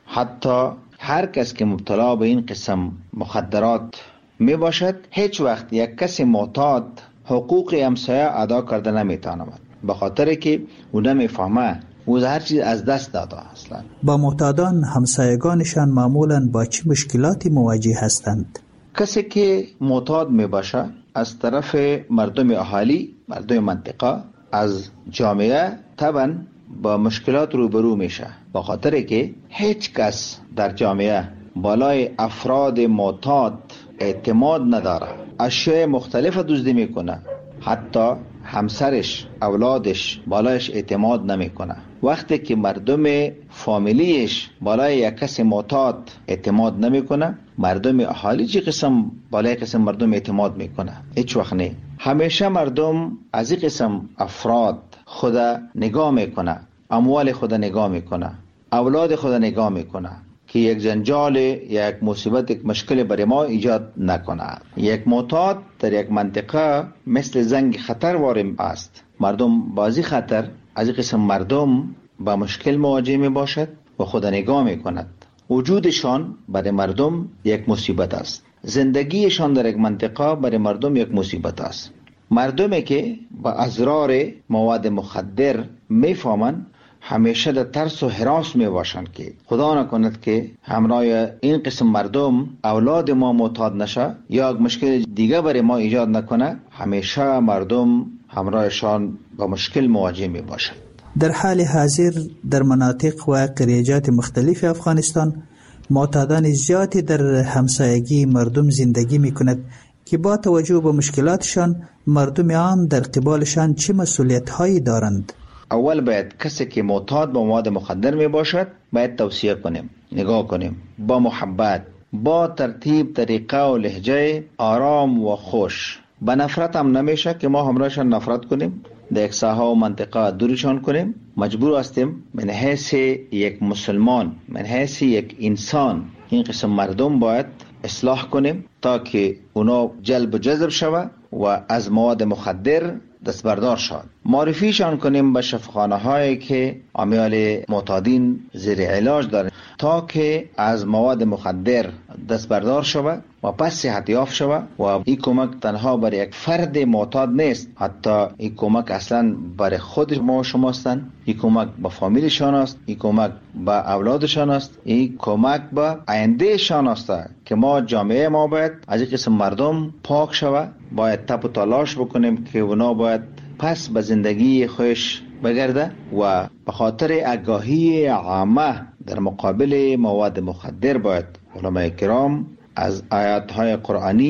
حتی هر کس که مبتلا به این قسم مخدرات می باشد هیچ وقت یک کسی معتاد حقوق همسایه ادا کرده نمیتواند، به خاطر که او نمیفهمه او هر چیز از دست داده. اصلا با معتادان همسایگانشان معمولا با چه مشکلاتی مواجه هستند؟ کسی که معتاد می باشه از طرف مردم اهالی، مردم منطقه، از جامعه طبعا با مشکلات روبرو میشه، به خاطر که هیچ کس در جامعه بالای افراد معتاد اعتماد نداره، اشیاء مختلف دزدی میکنه، حتی همسرش، اولادش بالایش اعتماد نمیکنه. وقتی که مردم فامیلیش بالای یک کسی معتاد اعتماد نمیکنه، مردم اهالی چه قسم بالای قسم مردم اعتماد میکنه؟ هیچ وقت نه. همیشه مردم از این قسم افراد خدا نگاه میکنه، اموال خدا نگاه میکنه، اولاد خدا نگاه میکنه که یک جنجال، یک مصیبت، یک مشکل برای ما ایجاد نکنه. یک معتاد در یک منطقه مثل زنگ خطر وارد است. مردم بازی خطر از این قسم مردم با مشکل مواجه می باشد و خدا نگاه می کند. وجودشان برای مردم یک مصیبت است، زندگیشان در یک منطقه برای مردم یک مصیبت است. مردمی که با اضرار مواد مخدر می فهمند همیشه در ترس و هراس می باشند که خدا نکند که همراه این قسم مردم اولاد ما معتاد نشه یا مشکل دیگه برای ما ایجاد نکنه. همیشه مردم همراهشان با مشکل مواجه می باشند. در حال حاضر در مناطق و قریجات مختلف افغانستان معتادان زیادی در همسایگی مردم زندگی می کند که با توجه به مشکلاتشان مردم عام در قبالشان چه مسئولیت هایی دارند؟ اول باید کسی که معتاد به مواد مخدر می باشد باید توصیه کنیم، نگاه کنیم، با محبت، با ترتیب، طریقه و لهجه آرام و خوش. با نفرت هم نمیشه که ما همراهشان نفرت کنیم، در یک ساحه و منطقه دورشان کنیم. مجبور هستیم من حیث یک مسلمان، من حیث یک انسان این قسم مردم باید اصلاح کنیم تا که اونا جلب و جذب شود و از مواد مخدر دست بردار شد. معرفیشان کنیم به شفاخانه هایی که امیال معتادین زیر علاج دارند تا که از مواد مخدر دست بردار شود و پس صحت یافت شود. و این کمک تنها برای یک فرد معتاد نیست، حتی این کمک اصلا برای خود ما و شما هستند. این کمک به فامیلشان است، این کمک به اولادشان است، این کمک به آینده شان است که ما جامعه ما باید از این قسم مردم پاک شود. باید تپ و تلاش بکنیم که اونا باید پس به زندگی خوش بگرده و به خاطر آگاهی عامه در مقابل مواد مخدر باید علماء کرام از آیات های قرآنی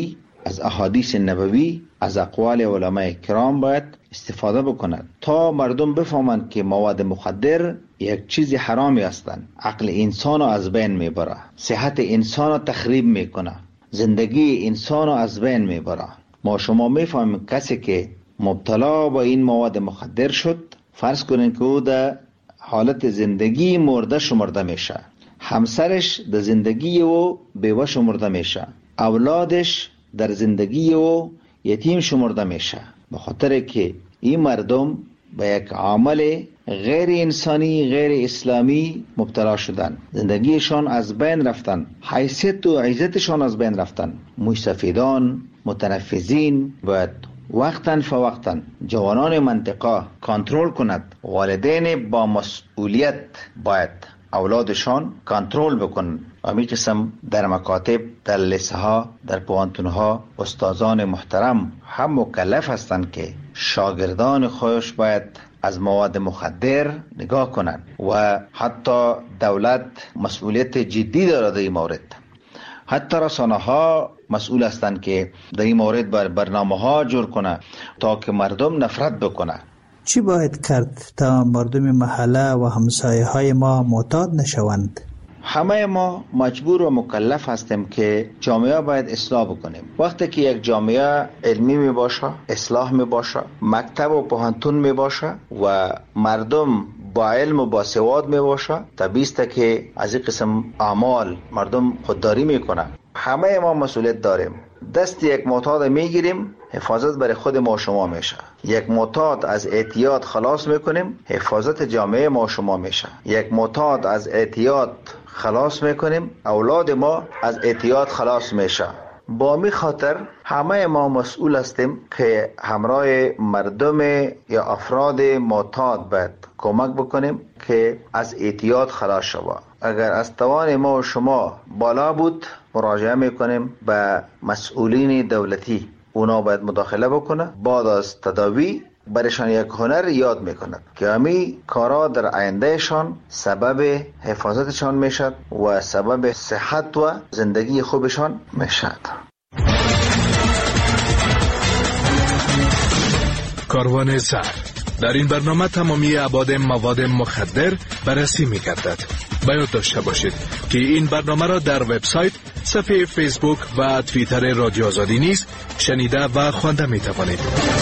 از احادیث نبوی، از اقوال علماء کرام باید استفاده بکند تا مردم بفهمند که مواد مخدر یک چیز حرامی هستند. عقل انسان رو از بین میبره، صحت انسان رو تخریب میکنه، زندگی انسان رو از بین میبره. ما شما میفهمیم کسی که مبتلا با این مواد مخدر شد، فرض کنین که او در حالت زندگی مرده شمرده میشه، همسرش در زندگی او بیوه شمرده میشه، اولادش در زندگی او یتیم شمرده میشه، به خاطر که این مردم به یک عمل غیر انسانی، غیر اسلامی مبتلا شدن، زندگیشان از بین رفتن، حیثیت و عزتشان از بین رفتن. مستفیدان، متنفذین باید وقتاً فوقتاً جوانان منطقه کنترل کند. والدین با مسئولیت باید اولادشان کنترل بکنن. همین قسم در مکاتب، در لیسه ها، در پوانتون ها استادان محترم هم مکلف هستند که شاگردان خودش باید از مواد مخدر نگاه کنند و حتی دولت مسئولیت جدی دارد در این مورد. حتی رسانه ها مسئول هستند که در این مورد بر برنامه ها جور کنه تا که مردم نفرت بکنه. چی باید کرد تا مردم محله و همسایه های ما معتاد نشوند؟ همه ما مجبور و مکلف هستیم که جامعه باید اصلاح بکنیم. وقتی که یک جامعه علمی می باشه، اصلاح می باشه، مکتب و پوهنتون می باشه و مردم با علم و با سواد می باشه، طبیعی است که از این قسم اعمال مردم خودداری می کنه. همه ما مسئولیت داریم. دست یک معتاد میگیریم، حفاظت برای خود ما شما میشه. یک معتاد از اعتیاد خلاص میکنیم، حفاظت جامعه ما شما میشه. یک معتاد از اعتیاد خلاص میکنیم، اولاد ما از اعتیاد خلاص میشه. با می خاطر همه ما مسئول هستیم که همراه مردم یا افراد معتاد باید کمک بکنیم که از اعتیاد خلاص شود. اگر از توان ما و شما بالا بود، مراجعه میکنیم به مسئولین دولتی، اونا باید مداخله بکنه. بعد از تداوی برشان یک هنر یاد میکند که همی کارا در آیندهشان سبب حفاظتشان میشد و سبب صحت و زندگی خوبشان میشد. کاروان سر در این برنامه تمامی ابعاد مواد مخدر بررسی می‌گردد. باید داشته باشید که این برنامه را در وبسایت، صفحه فیسبوک و توییتر رادیو آزادی نیز شنیده و خوانده می‌توانید.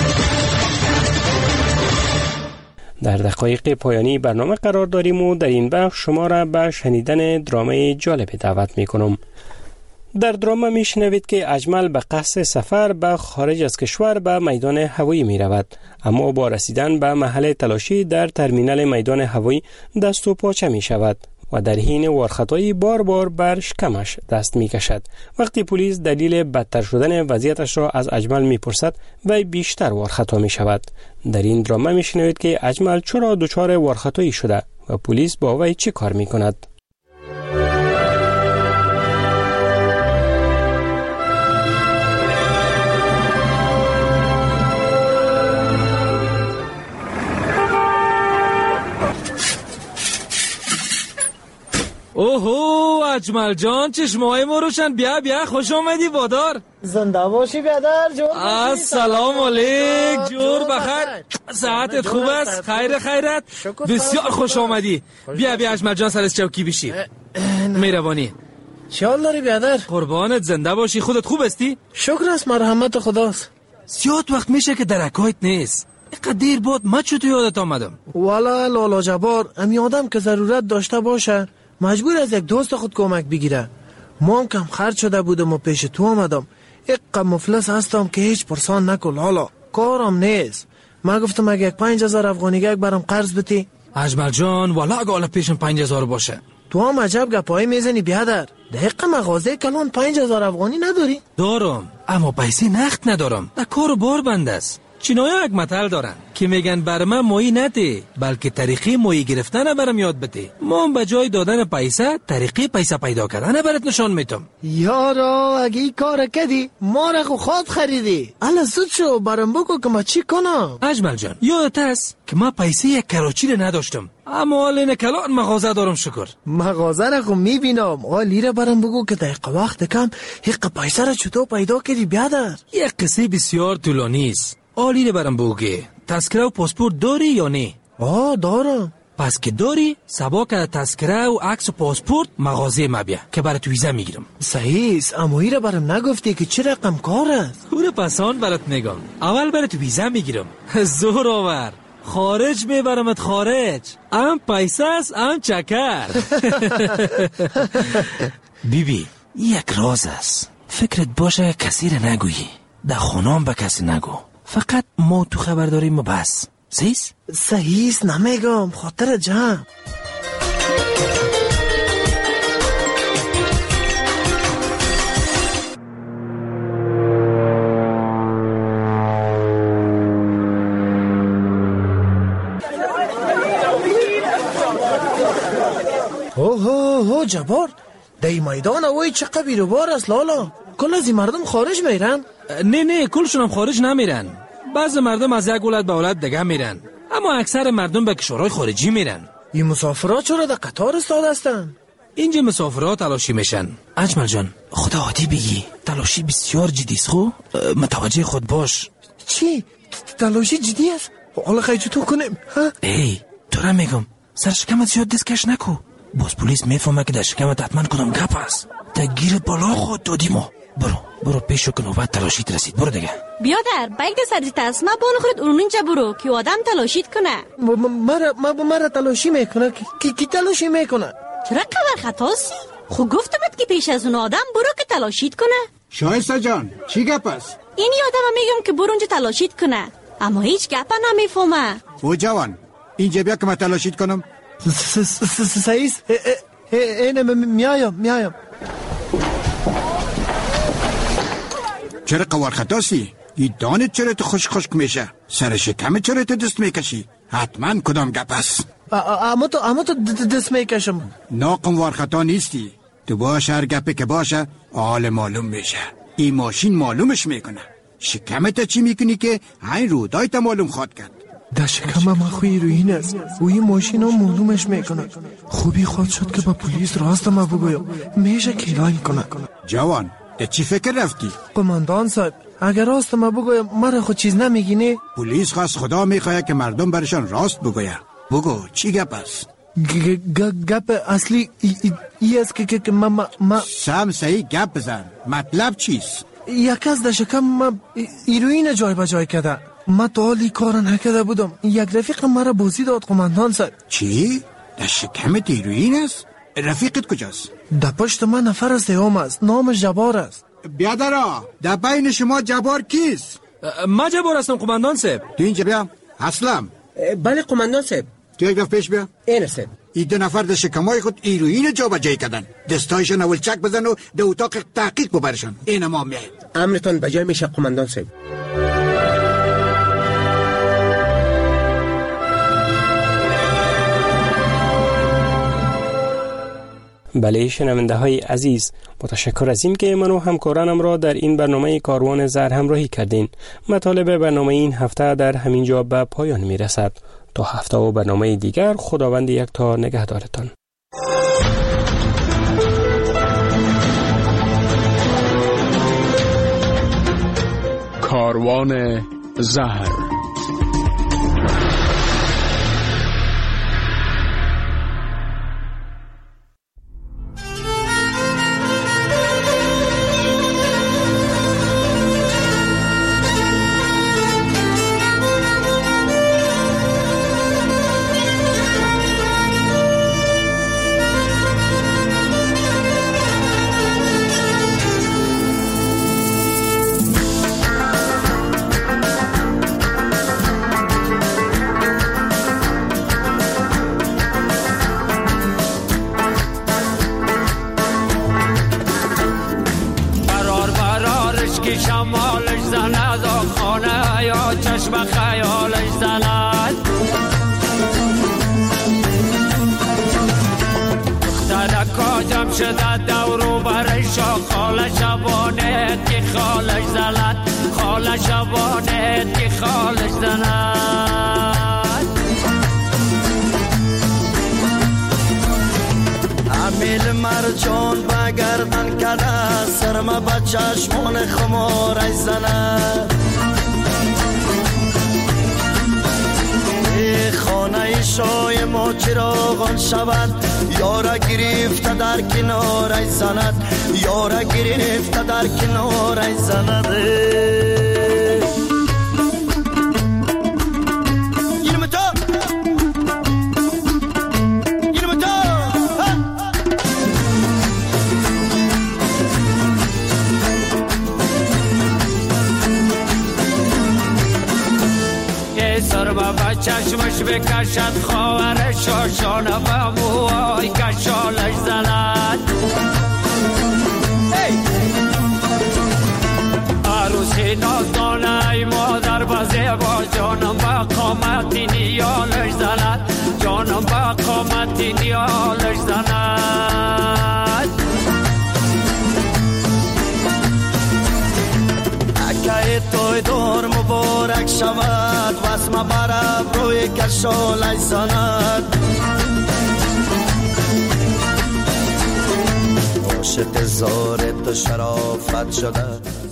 در دقایق پایانی برنامه قرار داریم و در این بخش شما را به شنیدن درامه جالب دعوت می‌کنم. در درامه میشنوید که اجمل به قصد سفر به خارج از کشور به میدان هوایی می رود، اما با رسیدن به محل تلاشی در ترمینال میدان هوایی دست و پاچه می شود و در حین وارخطایی بار بار بر شکمش دست می کشد. وقتی پلیس دلیل بدتر شدن وضعیتش را از اجمل می پرسد و بیشتر وارخطا می شود. در این درامه میشنوید که اجمل چرا دچار وارخطایی شده و پلیس با وی چه کار می کند. اوهو اجمل جان، چشمای ما روشن. بیا بیا، خوش آمدی بادار. زنده باشی بیادر جور باشی. السلام علیک، جور بخیر. صحتت خوب است؟ خیر خیرت؟ بسیار خوش آمدی. بیا بیا اجمل جان، سر از چوکی بشی. مهربانی. چیال داری بیادر؟ قربانت، زنده باشی. خودت خوب استی؟ شکر است، مرحمت خداست. زیاد وقت میشه که درکایت نیست. اینقدر دیر بود ما چطور یادت آمدم؟ والا لالا جبار، امی آدم که ضرورت داشته باشه مجبور از یک دوست خود کمک بگیره. ما هم کم خرج شده بودم و پیش تو آمدم. یک مفلس هستم که هیچ پرسان نکن. حالا کارم نیست. ما گفتم اگه یک پنج هزار افغانیگه برام قرض بتی. اجمل جان والا اگه حالا پیشم پنج هزار باشه. تو هم عجب گپایی میزنی بیادر. دقیقا مغازه کلان پنج هزار افغانی نداری؟ دارم، اما پیسه نقد ندارم. در کار بار بند است. چینای‌ها یک مثل دارن که میگن بر من ماهی نده بلکه طریقه ماهی گرفتن برام یاد بده. ما به جای دادن پیسه طریقه پیسه پیدا کردن برات نشان میتم. یارا اگه این کار کردی ما را خو خود خریدی. الا زود شو برام بگو که ما چی کنم. اجمل جان یادت هست که ما پیسه یک کراچی رو نداشتم، اما حال کلان مغازه دارم شکر. مغازه را خو میبینم. حالی را برام بگو که دقیقه وقت کم حق پیسه را چطور پیدا کردی بیادر؟ یک قصه بسیار طولانی است. حالی را برام بگو که تذکره و پاسپورت داری یا نه؟ آه دارم. پس که داری سبا که تذکره و عکس و پاسپورت مغازه ما بیا که برات ویزا میگیرم. صحیح است، اما این را برام نگفتی که چه رقم کار است؟ او را پسان برات میگم. اول برات ویزا میگیرم. زور آور خارج میبرمت خارج. ام پیسه است ام چکر. بیبی یک راز است، فکرت باشه کسی را نگویی، در خونام به کسی نگو، فقط ما تو خبر داریم و بس. صحیح؟ صحیح است، نمیگم، خاطر جمع. اوه اوه جبار، دی میدان اوی چه قبیل بار است لالا. کل از این مردم خارج میرن؟ نه نه کلشون هم خارج نمیرن. بعض مردم از یک ولایت به ولایت دیگه میرن، اما اکثر مردم به کشورهای خارجی میرن. این مسافرات چرا در قطار استاد هستن؟ اینجا مسافرات تلاشی میشن. اجمل جان خدا عادی بگی تلاشی بسیار جدی است، خو متوجه خود باش. چی؟ تلاشی جدی است؟ حالا خیلی تو کنیم ها؟ ای تو را میگم سر شکمت زیاد دستکش نکو، باز پلیس میفهمه که در شکمت حتما کدام گپ است. تا گیر بالا خود دادی ما. برو برو پیشو که نوبت تلاشیت رسید. برو دیگه. بیادر باید سرزی تسمه بانو خورد اونون اینجا برو که آدم تلاشیت کنه. مرا ما مرا تلاشی میکنه کی کی تلاشی میکنه؟ چرا قبر خطاسی؟ خو گفتمت که پیش از اون آدم برو که تلاشیت کنه. شایسته جان چی گپ است؟ اینی آدم میگم که برو اونجا تلاشیت کنه، اما هیچ گپ نمیفهمه. او جوان اینجا بیا که من تلاشیت کنم. صحیح اینه میایم میایم. چرا قوار خطاسی؟ این دانت چرا تو خشک خشک میشه؟ سر شکمت چرا تو دست میکشی؟ حتما کدام گپ است؟ اما تو اما تو دست میکشم. ناقم خطا نیستی. تو باشه هر گپی که باشه حال معلوم میشه. این ماشین معلومش میکنه. شکمت چی میکنی که این رودای تا معلوم خواد کرد؟ در شکم من خوی روین است و این ماشین ها معلومش میکنه. خوبی خواد شد که با پلیس راست ما بگویم میشه کلاین کنه. جوان ده چی فکر رفتی؟ قماندان صاحب اگر راست ما بگویم مرا خود چیز نمیگینه؟ پلیس خواست خدا میخواه که مردم برشان راست بگویه. بگو چی گپ است؟ گپ اصلی ای است که که ما ما سم صحیح گپ بزن. مطلب چیست؟ یک از در شکم ما ایروین جای به جای کرده. ما تا حالی کار نکرده بودم. یک رفیق مرا بازی داد قماندان صاحب. چی؟ در شکمت ایروین است؟ رفیقت کجاست؟ در پشت من نفر است هم است، نامش جبار است. بیادرا در بین شما جبار کیست؟ ما جبار هستم قماندان صاحب. تو اینجا بیا. اسلم. بله قماندان صاحب. تو یک دفعه پیش بیا. این صاحب. این دو نفر در شکمای خود ایروین جا به جای کردن. دستایشان اول چک بزن و در اتاق تحقیق ببرشان. این ما میایم. امرتان بجای میشه قماندان صاحب. بله شنونده های عزیز، متشکر از این که من و همکارانم را در این برنامه کاروان زر همراهی کردین. مطالب برنامه این هفته در همین جا به پایان می رسد. تا هفته و برنامه دیگر خداوند یک تا نگهدارتان. کاروان زهر. شمالش زند و خانه یا چشم خیالش زند دخترکا جمع شده دورو برای خاله شبانت که خالش زند خاله شبانت که خالش زند امیل مرجان بگردن کده سرما به چشمان خمارش زند خانه شای ما چراغان شود یارا گرفته در کنارش زند یارا گرفته در کنارش زند اینو تو اینو تو یه سرما با چشمش بکشد خواهر شاشانه با موهای کشالش زند عروسی نازدانه ای مادر بزه با جانم با قامتی نیالش زند جانم با قامتی نیالش زند اکه توی دور مبارک شود واسم برب روی کشالش زند عاشق زار تو شرافت شده